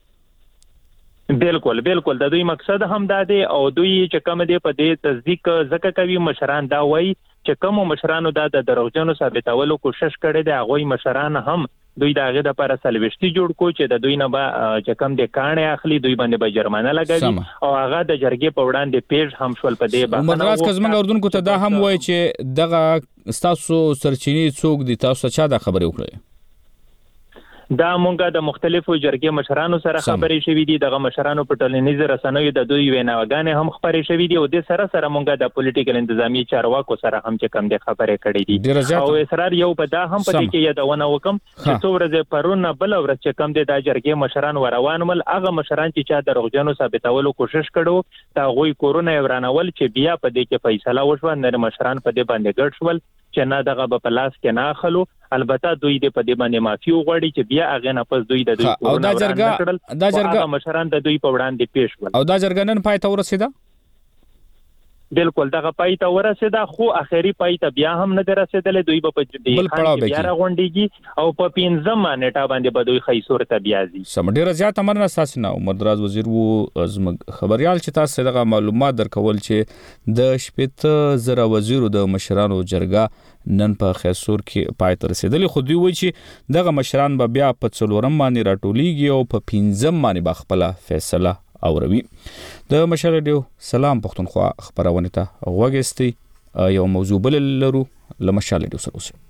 بالکل بالکل د دوی مقصد هم دا دی او دوی چې کوم دی په دې تصدیق زکه کوي مشران دا وایي چې کوم مشرانو دا د دروغجنو ثابتولو کوشش کړي دی هغه مشران هم دوی دا غي د پر سلوشتي جوړ کو چې د دوی نه با چې کم د کانې اخلي دوی باندې به جرمانه لګوي او هغه د جرګې په وړاندې پیژ هم شول په دې باندې مدراس کزمنګ اردوونکو ته دا هم وایي چې دغه تاسو سرچینی څوک دي تاسو چا دا خبرې وکړي دا مونږه د مختلفو جرګې مشرانو سره خبرې شوې دي دغه مشرانو په ټولنیزو رسنیو د دوی ویناوګانې هم خبرې شوې دي او د سره سره مونږه د پولیټیکل انتظامی چارواکو سره هم چې کم د خبرې کړې دي او اصرار یو په دا هم پدې کې یادونه وکم چې څو ورځې پرون بل ورځ چې کم د جرګې مشران روان مل هغه مشران چې چا دروغجنو ثابتولو کوشش کړو دا غوي کورونه ورانول چې بیا په دې کې فیصله وشو نه مشران په دې باندې ګډ شول چې نه دغه په پلاس کې نه خلو البته دوی د په دې باندې معافي وغوړي چې بیا هغه نه پس دوی د دوی او دا جرګه دا جرګه مشران د دوی په وړاندې پیښ ول او دا جرګه نن پای ته ورسیده بالکل دغه پای ته ورسیده خو اخیری پای ته بیا هم نه رسیدلې دوی په دې خان کې بیا راغونډيږي او په پنځم نیټه باندې به دوی خیسور ته بیا ځي سم ډیر زیات امر اساس نه عمر دراز وزیر وو زموږ خبريال چې تاسو دغه معلومات درکول چې د شپږ زره وزیرو د مشرانو جرګه نن په خیسور کې پای ته رسیدلې خو دوی وایي چې دغه مشران به بیا په څلورم باندې راټولېږي او په پنځم باندې به خپل فیصله اوروي د مشال ډیو سلام پښتونخوا خبرونه ته غوږستي یو موضوع بل لرو ل مشال ډیو سره اوسه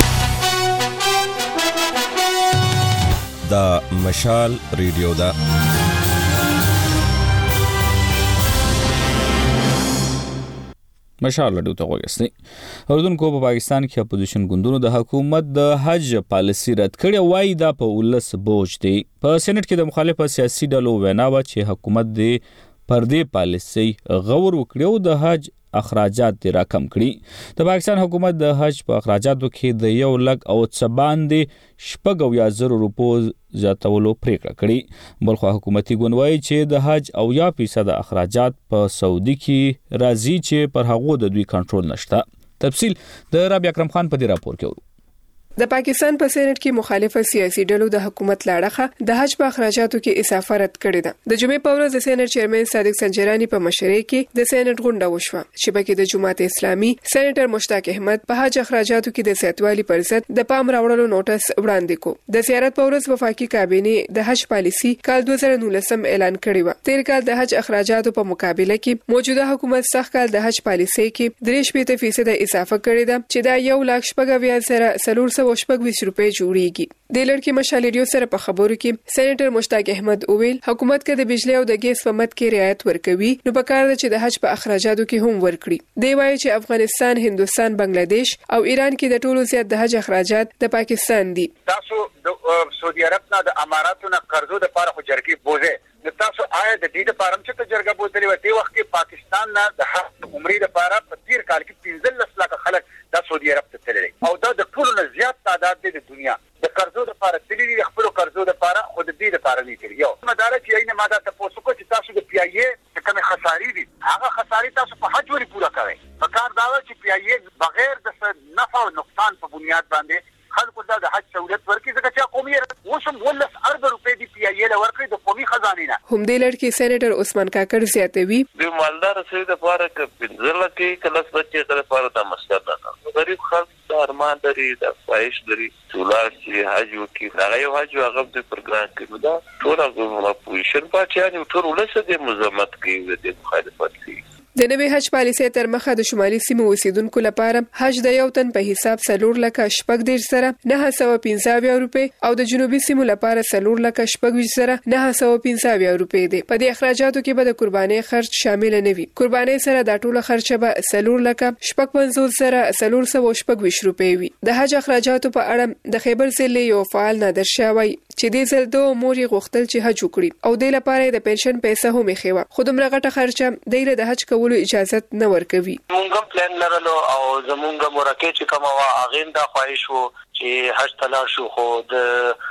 دا مشال ریډیو دا مشال ډیو ته غوږستي اردوونکو په پاکستان کې اپوزیشن ګوندونو د حکومت د حج پالیسي رد کړې وای دا په ولس بوج دی په سېنات کې د مخالفه سیاسي ډلو وینا و چې حکومت د پردې پالیسي غور وکړو د حج اخراجات دې راکم کړي. د پاکستان حکومت د حج په اخراجاتو کې د یو لک او څه باندې شپږ اویا زره روپو زیاتولو پریکړه کړې. بلخو حکومتي ګوند وایي چې د حج اویا فیصد اخراجات په سعودي کې راځي چې پر هغو د دوی کنټرول نشته. تفصیل د رابعه اکرم خان په دې راپور کې ورو. د پاکستان په سېنات کې مخالفه سیاسي ډلو د حکومت لاړه د حج په اخراجاتو کې اضافه رد کړې ده. د جمعې په ورځ د سېنات چیرمن صادق سنجرانی په مشرۍ کې د سېنات غونډه وشوه چې پکې د جماعت اسلامي سېنیټر مشتاق احمد په حج اخراجاتو کې د زیاتوالي پر ضد د پام راوړلو نوټس وړاندې کو. د زیارت په ورځ وفاقي کابینې د حج پالیسي کال دوه زره نولسم اعلان کړی و. تیر کال د حج اخراجاتو په مقابله کې موجوده حکومت سخت کال د حج پالیسي کې درې شپږ فیصد اضافه کړی ده چې دا یو لک شپږ اویا زره څلور سوه شپږ ویشت روپۍ جوړیږي. د لړکی مشال ریډیو سره په خبرو کې سېنیټر مشتاق احمد اویل حکومت کې د بجلی او د ګیس په مد کې رعایت ورکوي نو په کار ده چې د حج په اخراجاتو کې هم ورکړي. دی وایي چې افغانستان، هندستان، بنگلاديش او ایران کې د ټولو زیات د حج اخراجات د پاکستان دي. تاسو د سعودي عرب نه د اماراتو نه قرضو د لپاره خو جرګې بوزه د تاسو آیا د دې لپاره چې ته جرګه بوزلې و دې وخت کې پاکستان نه د حج عمرې لپاره په تیر کال کې پنځلس لک خلک د سعودي عرب ته تللي او دا د ټولو نه زیات تعداد دی د دنیا د قرضو لپاره تللي د خپل قرضو لپاره خو د دې لپاره نه تللي. یو مدار چې اینه ماده تاسو کو چې تاسو د پی ای ای کوم خسارې دي هغه خسارې تاسو په حج وري پورا کوي. په کار دا چې پی ای ای بغیر د نفع او نقصان په بنیاد باندې خلکو ته د حج سہولت ورکړي ځکه چې قومي وسم ولس اربع روپے دی پی ای ای ورکړي د قومي خزانه نه. هم دې لړ کې سېنیټر عثمان کاکړ زیاتوي د مالدار سړي د لپاره ک پنځه لکه کلاس بچي د لپاره د مسجد نه غریب خلک د ارمان لري د خواهش لري ټولار چې حج وکړي هغه یو حج هغه د پروګرام کې دا ټول هغه پوزیشن پاتې ټول ولس د مزمت کوي د مخالفت کوي. د نوې حج پالیسۍ تر مخه د شمالي سیمو اوسیدونکو لپاره حج د یو تن په حساب څلور لکه شپږ دېرش زره نهه سوه پنځه اویا روپۍ او د جنوبي سیمو لپاره څلور لکه شپږ ویشت زره نهه سوه پنځه اویا روپۍ دی. په دې اخراجاتو کې به د قربانۍ خرچ شامل نه وي. قربانۍ سره دا ټوله خرچه به څلور لکه شپږ پنځوس زره څلور سوه شپږ ویشت روپۍ وي. د حج اخراجاتو په اړه د خیبر ضلع یو فعال نادر شاه وایي چې دې ځل دوه مور یې غوښتل چې حج وکړي او دې لپاره د پنشن پیسې هم یې خېوه خو دومره غټه خرچه دی له د حج کولو اجازه نه ورکوي. مونږ پلان لرلو او زمونږ مرکه چې کومه وا اغین دا خواهش وو چې حج تلار شو خو د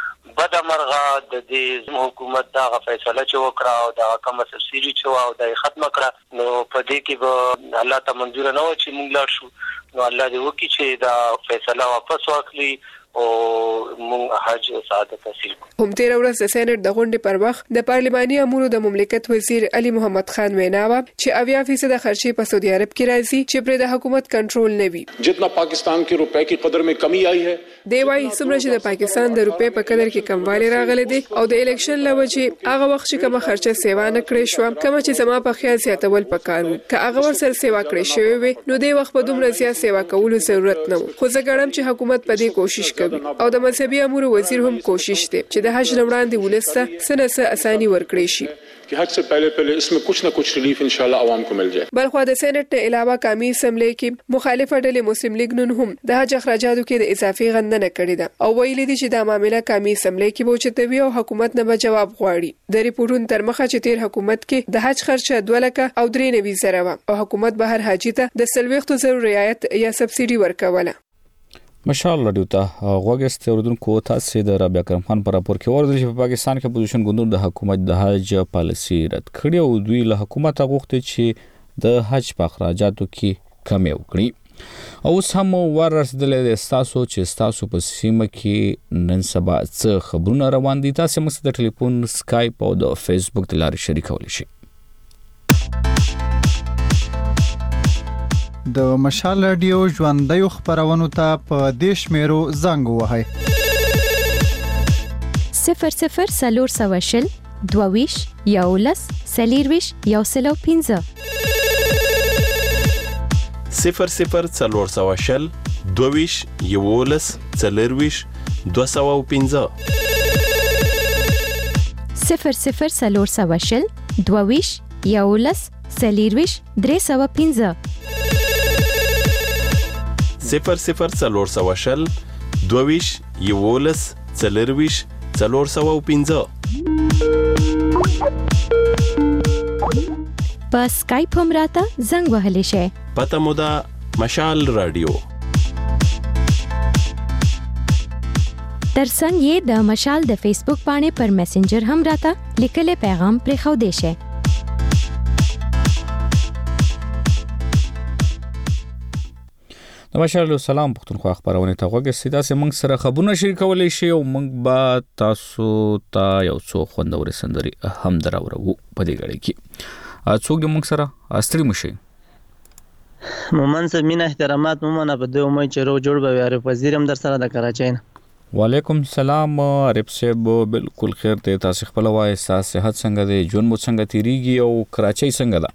بد مرغه د دې حکومت دا فیصله چې وکړه او دا کومه سبسيډي چې او دا ختم کړه نو په دې کې به الله ته منظور نه و چې مونږ لا شو نو الله دې وکړي چې دا فیصله واپس واخلي او مونږ حج سعادت حاصل کړو. هم تیر ورځ د سېنات د غونډې پر وخت د پارلماني امورو د مملکت وزیر علي محمد خان وینا و چې اویا فیصد خرچې په سعودي عرب کې راځي چې پر د حکومت کنټرول نه وي. جتنا پاکستان کې روپے کی قدر میں کمی آئی ہے دی وايي څومره چې د پاکستان د روپے په قدر کې کموالی راغلی دی او د الیکشن لوجه هغه وخت چې کومه خرچه سیوا نه کړې شو کومه چې زما په خیال زیاتول پکارو که هغه ورسره سیوا کړې شوی وي نو د وخت په دومره زیات سیوا کولو ضرورت نه و. خو زه ګڼم چې حکومت په دې کوشش کوي او د مذهبي امور وزیر هم کوشش دی چې د حج وړاندې ولسته سنسه اساني ورکړي شي कि हज से पहले पहले इसमें कुछ ना कुछ रिलीफ इंशाल्लाह आवाम को मिल जाए. بلخو د سېنات نه علاوه قومي اسمبلی کې مخالفه ډلې مسلم لیگ نن هم د حج اخراجاتو کې د اضافي غندنه کړې ده او ویلي دي چې دا معاملې قومي اسمبلی کې بوچتوي او حکومت نه به جواب غواړي. د ریپورتونو تر مخه چې تیر حکومت کې د حج خرچه دوه لکه او درې نوي زره و او حکومت به هر حاجی ته د سلويختو زرو رعایت یا سبسيډي ورکوله. مشال رادیو ته غوګست اوردونکو تاسو د رابعه اکرم خان پر راپور کې ورته چې په پاکستان کې اپوزیشن ګوندونو د حکومت د حج پالیسي رد کړې او دوی له حکومت غوښتي چې د حج په اخراجاتو کې کمی وکړي. او سم ورسېدلې د تاسو چې تاسو په سیمه کې نن سبا څه خبرونه روان دي تاسو موږ د ټلیفون سکایپ او د فیسبوک د لارې شریکول شي. د مشال رادیو ژوندۍ خبرونو ته په دیش میرو زنګ وهاي صفر صفر سلور سواشل دوویش یولس سلیرویش یوسلو پینزه صفر صفر سلور سواشل دوویش یولس سلیرویش دوسو پینزه صفر صفر سلور سواشل دوویش یولس سلیرویش دریسو پینزه صفر صفر څلور سوه شل دوه یولس څلرویش څلور سوه پنځه په اسکایپ هم راته زنګ وهلی شئ. پته مو ده مشال رادیو. ترڅنګ یې د مشال د فیسبوک باندې پر میسنجر هم راته لیکلي پیغام پرېښودی شئ. د مشال سلام پښتونخوا خبرونه ته غوږ سیدا سه موږ سره خبرونه شریکولای شي او موږ به تاسو ته یو څو خوندورې سندري هم دراوړو په دې غړي کې. څوک د موږ سره استری مشي مومن صاحب مینا احترامات مومن په دوه مې چرو جوړ به عارف وزیر هم در سره د کراچۍ نه. وعلیکم السلام عارف صاحب بالکل خیر ته تاسو خپل وای احساس صحت څنګه دی ژوند مو څنګه تیریږي او کراچۍ څنګه ده؟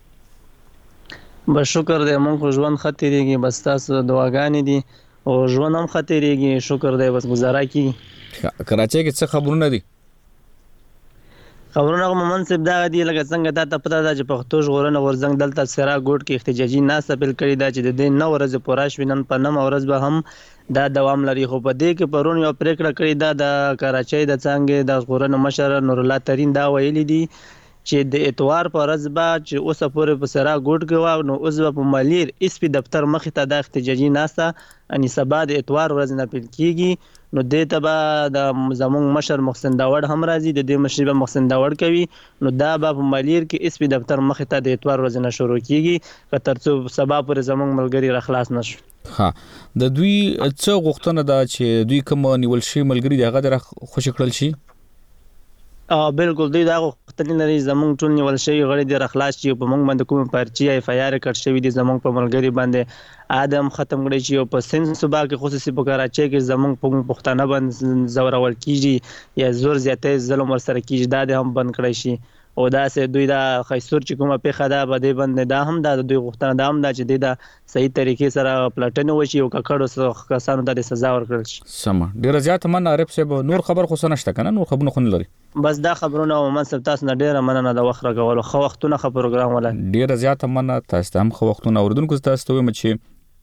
بس شکر دی مونږ ژوند خطرېږي بس تاسو دعاګانې دي او ژوند هم خطرېږي شکر دی بس گزاره کیږي. کراچۍ کې څه خبرونه دي؟ خبرونه مومن صاحب دا دي لکه څنګه دا ته پته ده چې پښتو ژغورنه غورځنګ دلته سرا ګوټ کې احتجاجي ناسته پیل کړې ده چې د دې نو ورځ پوره شوي نن په نم ورځ به هم دا دوام لري. خو په دې کې پرون یو پریکړه کړې ده د کراچۍ د څنګه د ژغورنې مشر نور الله ترين دا ویلي دي چې د اتوار په ورځ به چې اوسه پورې په سرا ګوټ کې و نو اوس په مالیر اس پی دفتر مخې ته د احتجاجي ناسته ان سبا د اتوار ورځ نه پیل کیږي. نو د ته به د زمونږ مشر محسن داوړ هم راځي د دې مشر به محسن داوړ کوي نو دا به په مالیر کې اس پی دفتر مخې ته د اتوار ورځ نه شروع کیږي که ترڅو سبا پورې زمونږ ملګری را خلاص نشي. ها د دوی څه غوښتنه ده چې دوی کوم نیول شي ملګری دغه در خوشی کړل شي؟ ا بالکل دوی دا غوښتنې لري زمونږ ټول نیول شوی غړي د اخلاص چې په موږ باندې کوم پرچی اف آی آر کړ شوی دي زمونږ په ملګری باندې ادم ختم کړی چې په سند صوبا کې خصوصي په کراچۍ کې زمونږ په پښتانه باندې زورول کیږي یا زور زیاتې ظلم ورسره کیږي دا هم بند کړی شي او دا سه دوی دا خیسور چې کومه په خدا باندې باندې دا هم دا دوی غوښتنه دا هم دا چې دا صحیح طریقې سره پلاټن وشي او ککړو سره کسانو ته سزا ورکړل شي. سم ډیر زیات من عارف صاحب نور خبر خو سنشته کنه نور خبرونه خو نه لري بس دا خبرونه او من سب تاسو نه ډیره مننه د وخت راغولو خو وختونه خبر پروګرام ولا ډیره زیات مننه تاسو هم خو وختونه اوردونکو تاسو ته وایم چې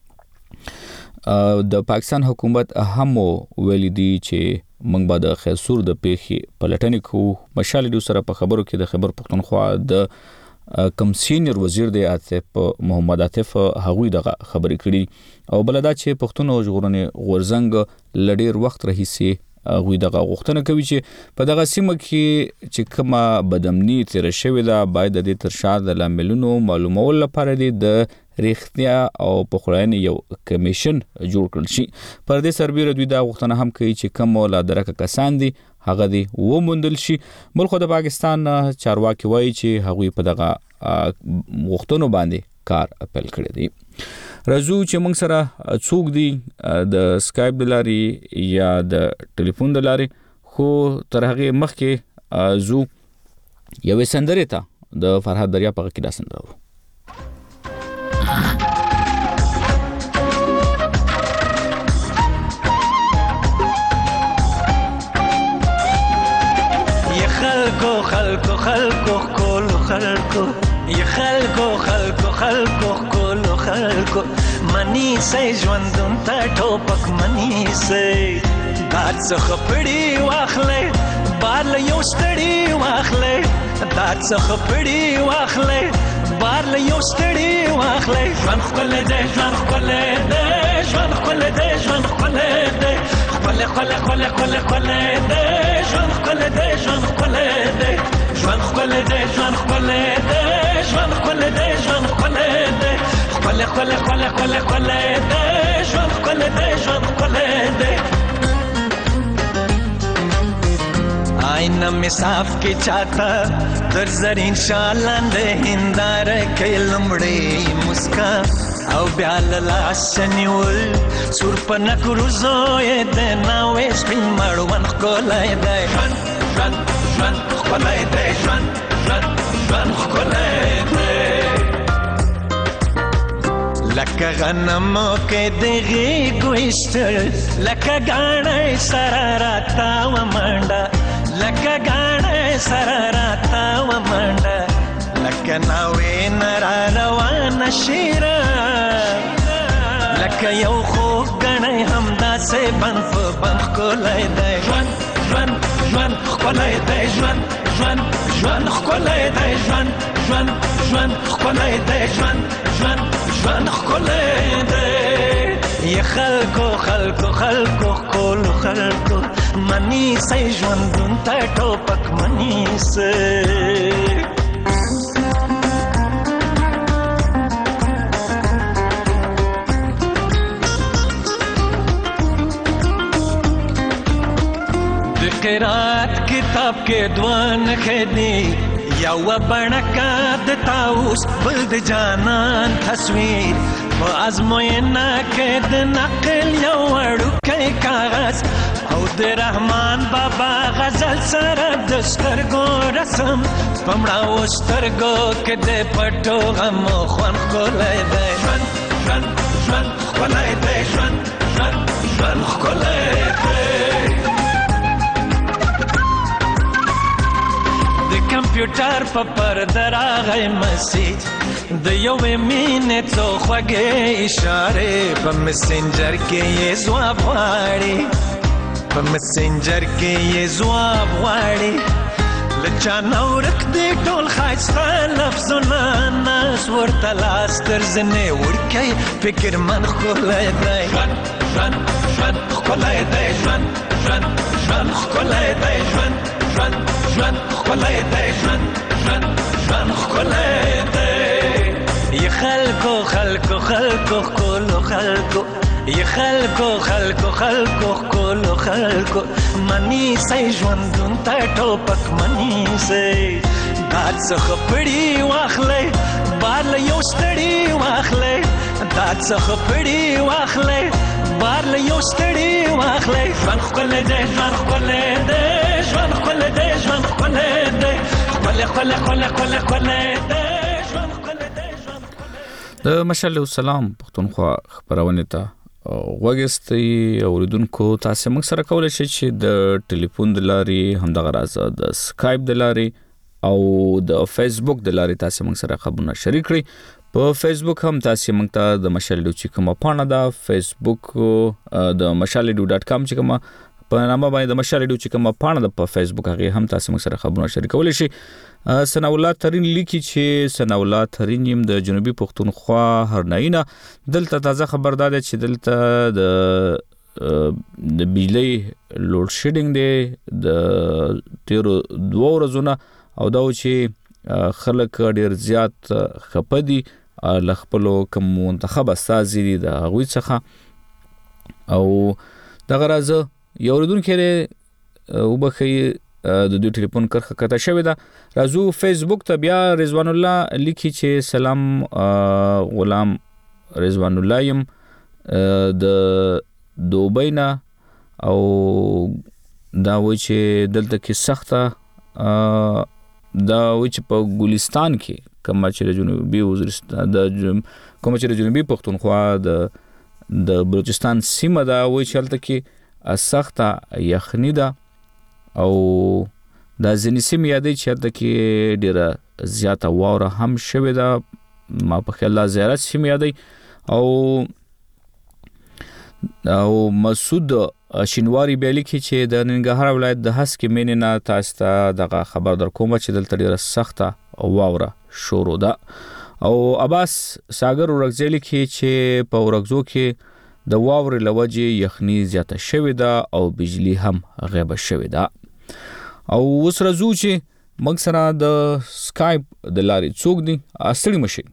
د پاکستان حکومت هم ویلي دي چې موږ به د خیسور د پیخي پلټنې کو مشال دو سره په خبرو کې د خبر پښتونخوا د کم سینیئر وزیر دی عاطف محمد عاطف هغوی دغه خبرې کړي او بلدا چې پښتون ژغورنې غورځنګ لډیر وخت رهیسي هغوی دغه غوښتنه کوي چې په دغه سیمه کې چې کومه بدامني تیر شوې ده باید د تر شا د لاملونو معلومول لپاره د ریښتیا او پخلاینې یو کمیشن جوړ کړل شي. پر دې سربېره دوی دا غوښتنه هم کوي چې کوم ولادرکه کسان دي هغه دی وموندل شي. بل خو د پاکستان چارواکي وایي چې هغوی په دغه غوښتنو باندې کار اپیل کړی دی. راځو چې موږ سره څوک دی د اسکایپ د لارې یا د ټلیفون د لارې خو تر هغه مخکې زو یوې سندرې ته د فرهاد دریا په کې دا سندره خلکو خلکو خلکو کولو خلکو یا خلکو خلکو خلکو کولو خلکو منی سي ژوندون ته ټوپک منی سي دات څخه پړی واخلې بار له یو ستړی واخلې دات څخه پړی واخلې بار له یو ستړی واخلې ژوند خپل دې ژوند خپل دې ژوند خپل دې ژوند خپل دې خپل خپل خپل خپل خپل دې ژوند خپل دې ژوند خپل دې ژوند خپل دې ژوند خپل دې ژوند خپل دې ژوند خپل دې خپل خپل خپل خپل خپل دې ژوند خپل دې ژوند خپل دې آئینه می صاف کې چاته در زرین شالند هندار کې لمړې مسکا او بیا لاس نیول سور پنک روزوې د ناوې سپین مړون کولای دی ژوند ژوند ژوند کولای دی ژوند ژوند ژوند کولای دی لکه غنم کې دغه ګوشتل لکه غاڼې سره راتا و منډه لکه غاڼې سره راتا و منډه لکه ناوې نرا روان شیرا لکه یو خو غنې همدا سه بن په بن کولای دی ژوند ژوند ژوند ښکلی دی ژوند ژوند ژوند ښکلی دی ژوند ژوند ژوند ښکلی دی ژوند ژوند ژوند ښکلی دی ی خلکو خلکو خلکو ښکلو خلکو منیسئ ژوندون ته ټوپک منیسئ قرات کتاب کې دوان خېدی یو بڼکا د تاوس بل د جانان تصویر په ازموینه کې د نقل یو وړوکی کاغذ او د رحمان بابا غزل سره د سترګو رسم په مړاوو سترګو کې د پټو غمو خوند ښکلی دی ژوند ژوند ژوند ښکلی دی ژوند ژوند ژوند ښکلی دی د کمپیوټر په پرده راغی مسیج د یوې مینې څو خوږې اشارې په مسنجر کې یې ځواب غواړي په مسنجر کې یې ځواب غواړي له چا نه ورک دی ټول ښایسته لفظونه ناز ورته لاس تر زنې وړکی فکرمند ښکلی دی ژوند ژوند ژوند ښکلی دی ژوند ژوند ژوند ښکلی دی ژوند ژوند ژوند ښکلی دی ژوند ژوند ژوند ښکلی دی ی خلکو خلکو خلکو ښکلو خلکو ی خلکو خلکو خلکو ښکلو خلکو منیسئ ژوندون ته ټوپک منیسئ دا څخه پړي واخلئ بار له یو ستړي واخلئ دا څخه پړي واخلئ بار له یو ستړي واخلئ ژوند ښکلی دی ژوند ښکلی دی ژوند ښکلی دی ژوند ښکلی دی ښکلی ښکلی ښکلی ښکلی ښکلی دی د مشعل السلام پښتونخوا خبرونه ته وګستي اوریدونکو تاسو موږ سره کولای شئ چې د ټلیفون د لارې همدغه راز د سکایپ د لارې او د فیسبوک د لارې تاسو موږ سره خبرونه شریک کړئ په فیسبوک هم تاسو موږ ته د مشعل چې کومه پاڼه ده فیسبوک د مشعل ډاٹ کام چې کومه په نامه باندې د مشعل چې کومه پاڼه ده په فیسبوک هغه هم تاسو موږ سره خبرونه شریک کولای شئ ثنا الله ترين لیکي چې ثنا الله ترين يم د جنوبي پښتونخوا هرناینه دلته تازه خبردار چې دلته د د بجلی لوډ شیډینګ دی د تیرو دوه ورځې او دا چې خلک ډیر زیات خپدي ل خپل کوم منتخب استازي دي د غوي څخه او د غرض یو ردونکو وبخي د دوی ټلیفون کرخه کته شوې ده راځو فیسبوک ته بیا رضوان الله لیکي چې سلام غلام رضوان الله يم د دوبینا او دا و چې دلته کې سخته دا و چې په ګلستان کې کوم چې جنوبي وزیرستان د کوم چې جنوبي پښتونخوا د د بلوچستان سیمه دا و چې هلته کې سخته یخني ده او دا ځینې سیمې یادې چې هلته کې ډېره زیاته واوره هم شوې ده ما په خیال دا زیارت سیمې یادې او او مسعود شینواری بیا لیکي چې د ننګرهار ولایت د هسکې مینې نه تاسو ته دغه خبر در کوم چې دلته ډېره سخته واوره شروع ده او عباس ساګر ورغځي لیکي چې په ورغزو کې د واورې لوجې یخني زیاته شوې ده او بجلی هم غیبه شوې ده او اوس راځو چې موږ سره د سکایپ د لارې څوک دي استړي مشي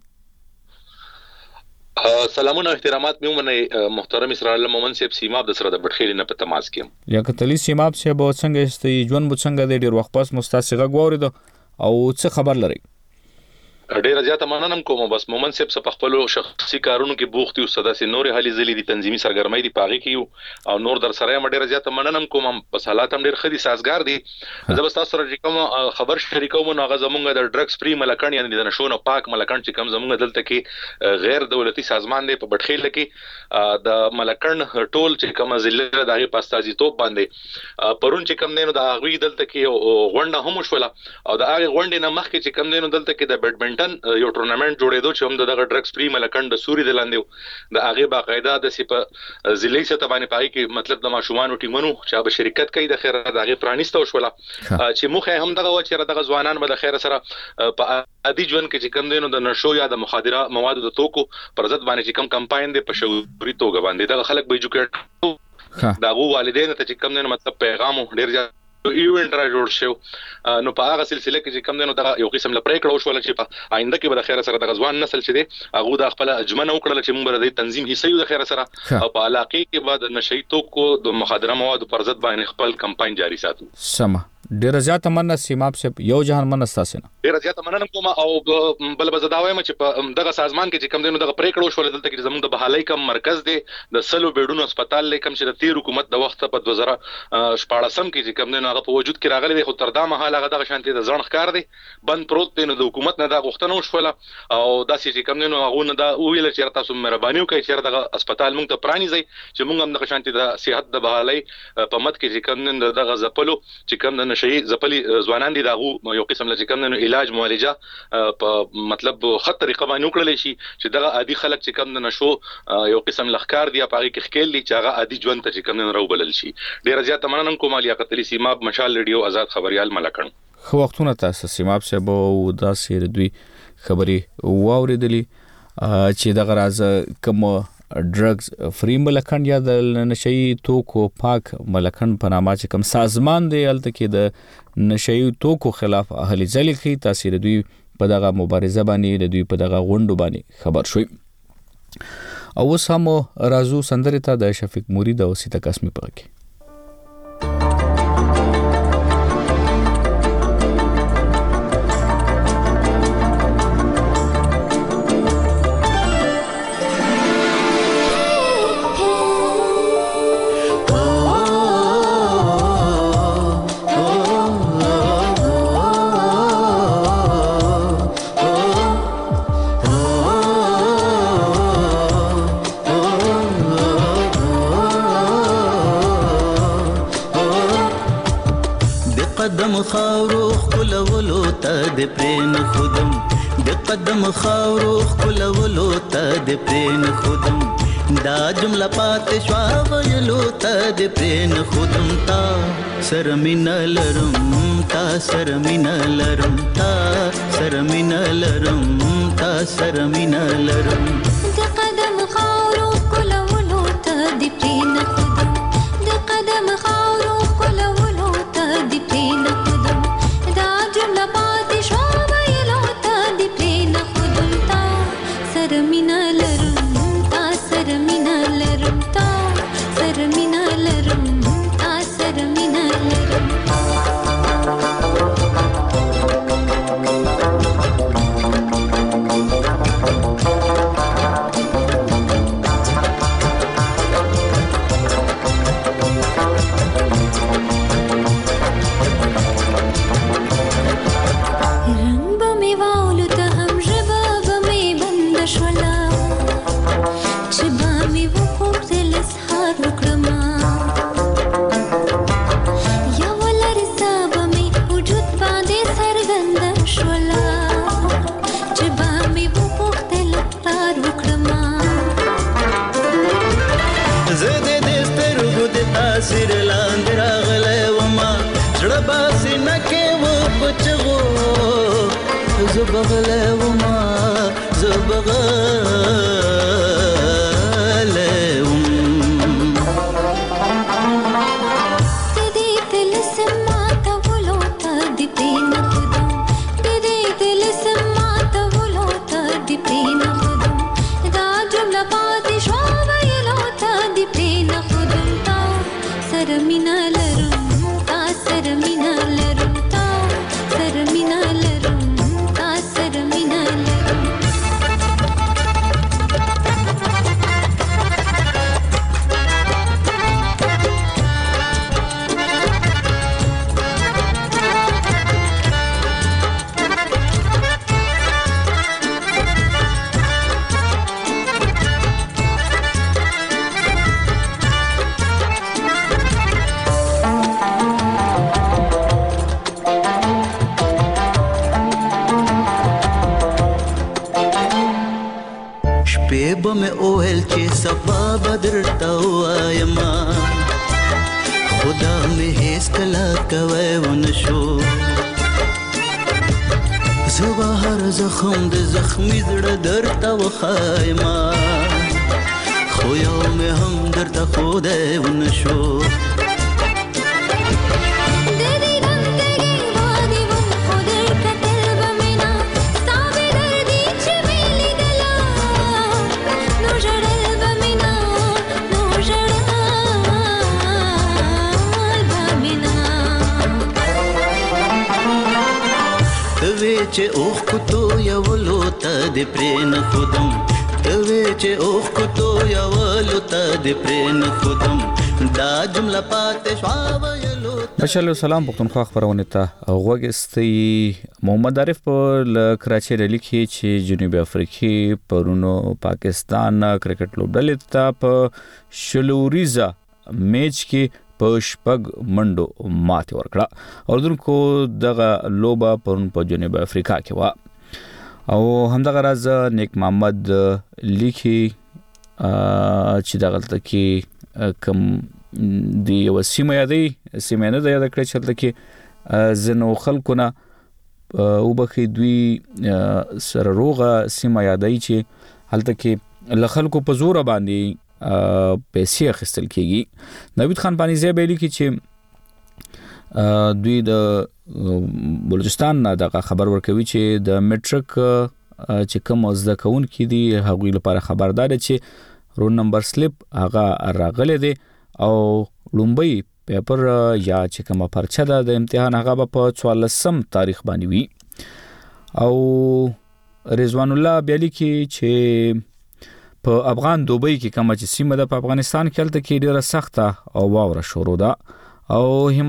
سلامونه احترامات مې ومنه محترم اسرائیل مومن صاحب سیماب د سره د بټخیل نه په تماس کې یا کتلی سیماب صاحب څنګه استي ژوند بو څنګه د ډیر وخت پاس مستاسغه غوړې ده او څه خبر لري ډیر زیاته مننم کوم بس مومن صاحب په خپل شخصي کارونو کې بوخت او صدا سي نور حالي زلي دي تنظیمي سرګرمۍ دي پاغي کې او نور در سره ډیر زیاته مننم کوم په حالات هم ډیر خدي سازگار دي زبستا سره کوم خبر شریکوم نو غزه مونږ د ډرګز فری ملکان یعنی د نشونه پاک ملکان چې کوم زمونږ دلته کې غیر دولتي سازمان دی په بټخیل کې د ملکان ټول چې کوم ضلع دغه پاستازي توپ باندې پرون چې کوم دینو د اغوی دلته کې غونډه هم شوله او د هغه غونډې نه مخکې چې کوم دینو دلته کې د بیډمنټن بیډمنټن یو ټورنمنت جوړېدو چې هم دغه ډرګز فری ملکند سوري د لاندې د هغه باقاعده د سپ ضلعي سطح باندې پای کې مطلب د ماشومان ټیمونو چې به شرکت کوي د خیر د هغه پرانیسته وشوله چې مخه هم دغه و چې دغه ځوانان به د خیر سره په عادي ژوند کې چې کم دینو د نشو یا د مخدره موادو د توکو پر ضد باندې چې کم کمپاین دی په شعوري توګه باندې دغه خلک به ایجوکیټ دا غو والدین ته چې کم دینو مطلب پیغام ډیر ځای ایونت را جوړ شو نو په هغه سلسله کې چې کم دینو دغه یو قسم له پریکړه وشول چې په آینده کې به د خیر سره د غزوان نسل چې دی هغه د خپل اجمنه وکړل چې موږ د تنظیم حصہ یو د خیر سره او په علاقې کې بعد نشئی توکو د مخدره مواد پر ضد باندې خپل کمپاین جاری ساتو. سم ډیر زیات مننه سیماب صاحب یو جهان منستاسنه ډیر زیات مننه کوم او بل بزداویم چې په دغه سازمان کې چې کم دینو دغه پریکړه وشول دلته کې زموږ د بحالۍ کم مرکز دی د سلو بیډونو هسپتال لیکم چې د تیر حکومت د وخت په دوه زره شپږ کې چې کم دینو هغه په وجود کې راغلی دی خو تر دا مهاله هغه دغه شانتي د ځړن ښکار دی بند پروت دی نو د حکومت نه دا غوښتنه وشوله او داسې چې کم دینو هغه نه دا ویل چې تاسو مهرباني وکړئ چې دغه هسپتال موږ ته پرانیزئ چې موږ هم دغه شانتي د صحت د بحالۍ په مت کې چې کم دینو دغه زپلو چې کم دینو شي زپلي ځوانان دي دغه یو قسم لږ کم نه علاج معالجه په مطلب خط طریقه باندې وکړل شي چې دغه عادي خلک چې کم نه شو یو قسم لخکار دی په هغه کې خکېل دي چې هغه عادي ژوند ته چې کم نه راوبلل شي. ډیر زیات مننه کوم لیاقت علي سیماب مشال ریډیو آزاد خبريال ملکن. خو وختونه تاسو سیماب صاحب او دا سیر دوی خبري واوریدلی چې دغه راز کوم ډرګز فری ملکند یا د نشئی توکو پاک ملکند په نامه چې کوم سازمان دی الته کې د نشئی توکو خلاف اهلي ځلې کوي تاثیر دوی په دغه مبارزه باندې د دوی په دغه غونډو باندې خبر شوي او اوس هم رازو سندرې ته د شفیق مرید او سیتا قاسمی په کې قدم خاورو خلولو ته د پرین خودم د قدم خاورو خلولو ته د پرین خودم دا جمله پات شوا ویلو ته د پرین خودم تا سرمن لرم تا سرمن لرم تا سرمن لرم تا سرمن لرم د قدم خاورو خلولو ته د پرین خودم د قدم خاورو خلولو ته د پرین خودم دا جمله پات شوا ویلو ته د پرین خودم تا سرمن لرم تا سرمن لرم تا سرمن لرم تا سرمن لرم سر لاند راغله وما زړه باسي نکه و بچغو زبغله وما زبغله وم دې دل سما ته ولو ته دې پین خودم دې دل سما ته ولو ته دې پین خودم دا جمله پاتې شو ویلو ته دې پین خودم تا سرمنا لرم تا سرمنا لرم تا سرمنا لرم تا سرمنا لرم شپې به مې اوهل چې صفا بدرته وایم خدا مې هیڅ کله کوی ونشو زه به هر زخم د زخمي زړه درته وښایم خو یو مې هم درته ښودی ونشو چې اوخ کوتو یولو ته د پرین خودم دوی چې اوخ کوتو یولو ته د پرین خودم دا جمله پاتې شوا ویلو ماشاءالله سلام پښتونخوا خبرونه ته غوګستی محمد عارف په کراچۍ رلی کې چې جنوبي افریقي پرونو پاکستان کرکټ لوبډلې ته په شلوریزا میچ کې په شپږ منډو ماتې ورکړه اردوونکو دغه لوبه پرون په جنوب افریقا کې و او همدغه راز نیک محمد لیکي چې دغه کې کم دی وسیمه یادې سیمه نه د یاد کړی چې دلته کې زنو خلکونه او بخي دوی سره روغه سیمه یادې چې هلته کې لخلکو په زور باندې پیسې اخیستل کیږي نوید خان پانیزی بیلی کی چې دوی د بلوچستان دغه خبر ورکوي چې د میټرک چې کوم زده کوونکي دي هغوی لپاره خبردار چې رول نمبر سلیپ هغه راغلی دی او لومبي پیپر یا چې کومه پرچه ده د امتحان هغه په څوارلسم تاریخ باندې وي او رضوان الله بیلی کی چې په افغان دوبۍ کې کومه چې سیمه ده په افغانستان کې هلته کې ډیره سخته او واوره شروع ده او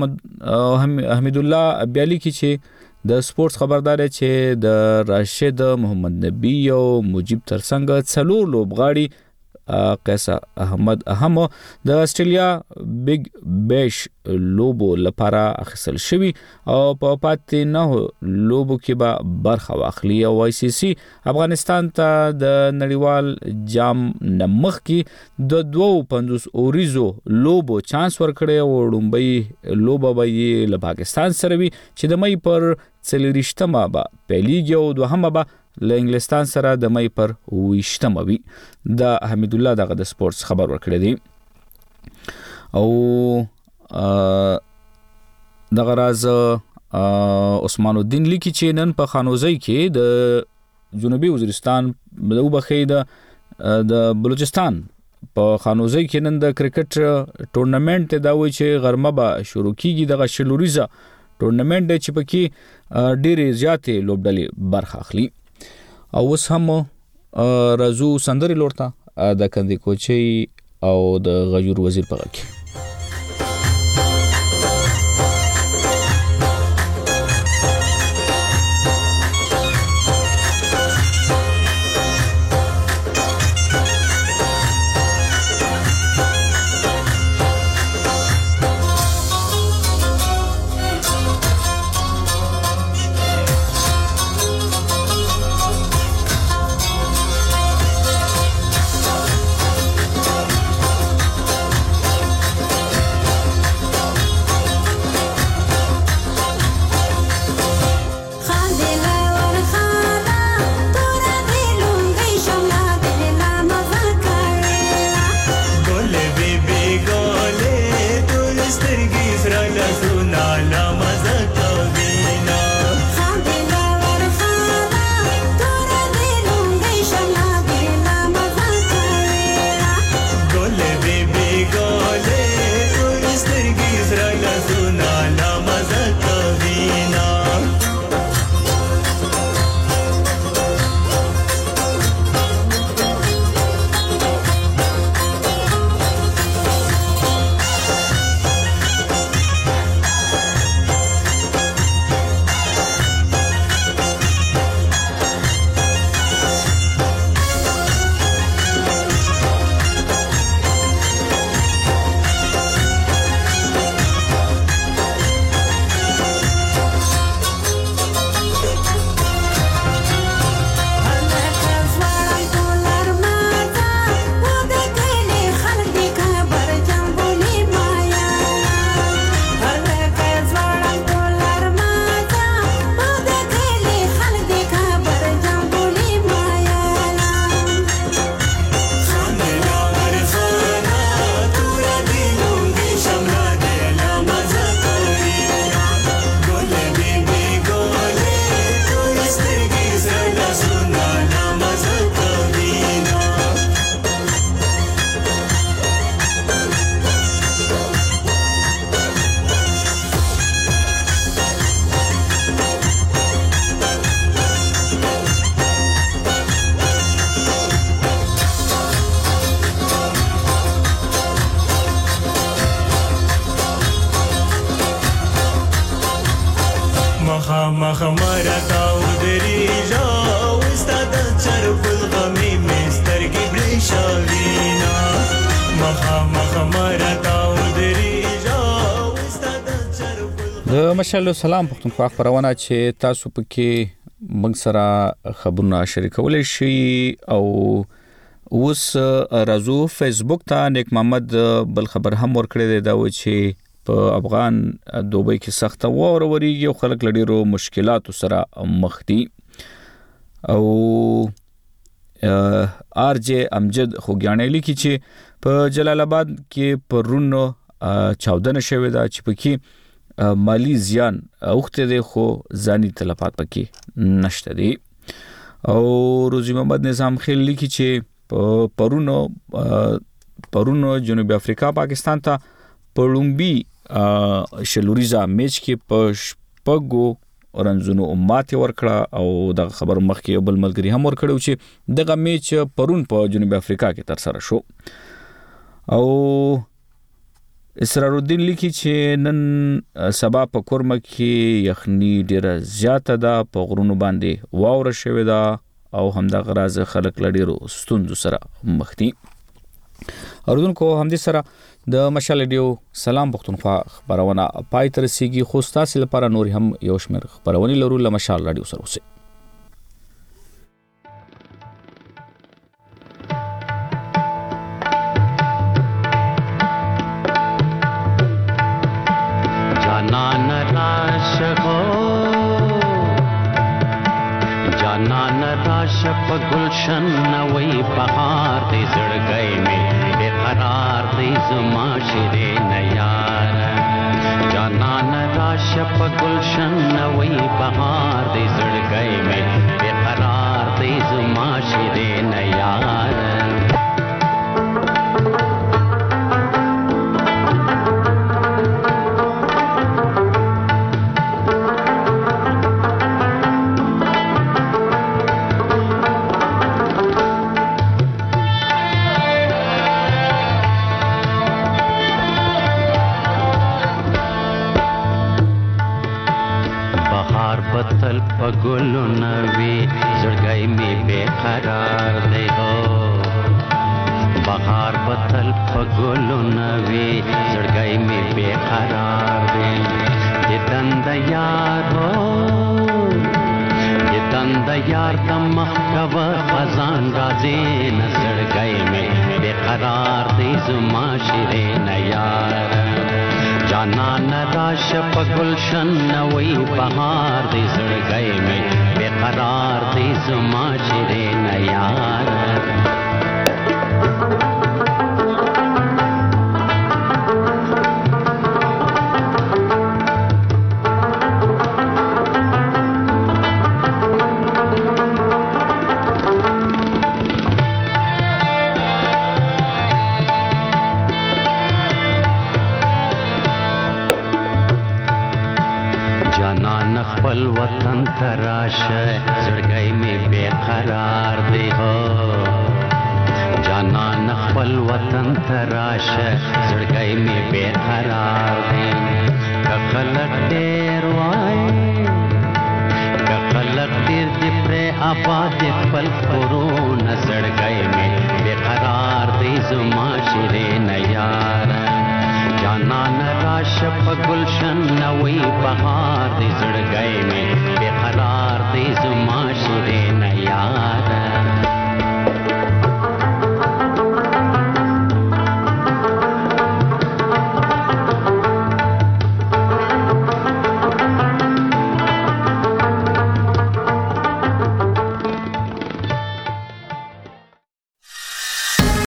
حمید الله بیالي کې چې د سپورتس خبردار چې د راشد محمد نبی او مجيب ترڅنګ څلور لوبغاړي قیس احمد اهم د استرالیا بیگ بیش لوبو لپاره اخیستل شوی او په پاتې نه لوبو کې به برخه واخلي او آی سی سی افغانستان ته د نړیوال جام نمخ کې د دوه پنځوس اوریزو لوبو چانس ورکړي او لومبي لوبه به له پاکستان سره وي چې د مې پر څلورشتمه به پیلیږي او دوهمه به له انګلستان سره د مې پر ویشتمه وي د حمید الله دغه د سپورتس خبر ورکړی دی او دغه راز عثمان الدین لیکي چې نن په خانوزۍ کې د جنوبي وزیرستان د وبخې د د بلوچستان په خانوزۍ کې نن د کرکټ ټورنمنت دا وایي چې غرمه به شروع کیږي دغه شلوریزا ټورنمنت چې پکې ډېرې زیاتې لوبډلې برخه اخلي او اوس هم رازو سندري لورته د کندې کوچي او د غجور وزیر په غږ شاوینا مخا مخا مرتا ودریجا د مشال سلام پښتونخوا خبرونه چې تاسو پکې موږ سره خبرونه شریکولای شي او اوس راځو فیسبوک ته نیک محمد بل خبر هم ورکړی دی دا و چې په افغان دوبۍ کې سخت واوره وریږي او خلک لډیرو مشکلاتو سره مخ دي او آر جے امجد خوګیانې لیکي چې په جلال آباد کې پرون چاودنه شوې ده چې پکې مالی زیان اوخته دي خو ځاني تلفات پکې نشته دي او روزي محمد نظام خیل لیکي چې پرون پرون جنوبي افریقا پاکستان ته پړومبي شلوریزا میچ کې په شپږو رنزونو ماته ورکړه او د خبر مخکې بل ملګری هم ورکړو چې دغه میچ پرون په جنوبي افریقا کې تر سره شو او اسرار الدین لیکي چې نن سبا په کورمه کې یخني ډیره زیاته ده په غرونو باندې واوره شوې ده او همدغه راز خلک لډیرو ستونزو سره مخ دي اوردونکو همدې سره د مشال ډیو سلام پښتونخوا خبرونه پای تر سیږي خو تاسو لپاره نور هم یو شمېر خبرونه لرو له مشال رادیو سره اوسئ جانان راشغو جانان راش په گلشن نوې بهار دې زړګي مې بے قرار دې زما شیرین یار جانان راش په گلشن نوې بهار دې زړګي مې بے قرار دې زما شیرین یار بتل پگلو نوی زړګی می بے قرار دی هو بهار بتل پگلو نوی زړګی می بے قرار دی د تند یار هو د تند یار تم مخکب خزان راځي نزړګی می بے قرار دی زما شیرین یار جانان راش په گلشن نوې بهار دې زړګی مې بے قرار دې زما شیرین یار خپل وطن تراشه زړګی می بے قرار دی هو جانان خپل وطن تراشه زړګی می بے قرار دی کخلک ډیر وای کخلک ډیر دی پر آباد خپل کورون زړګی می بے قرار دی زما شیرین یار جانان راش په گلشن نوې بهار دې زړګی مې بے قرار دې زما شیرین یار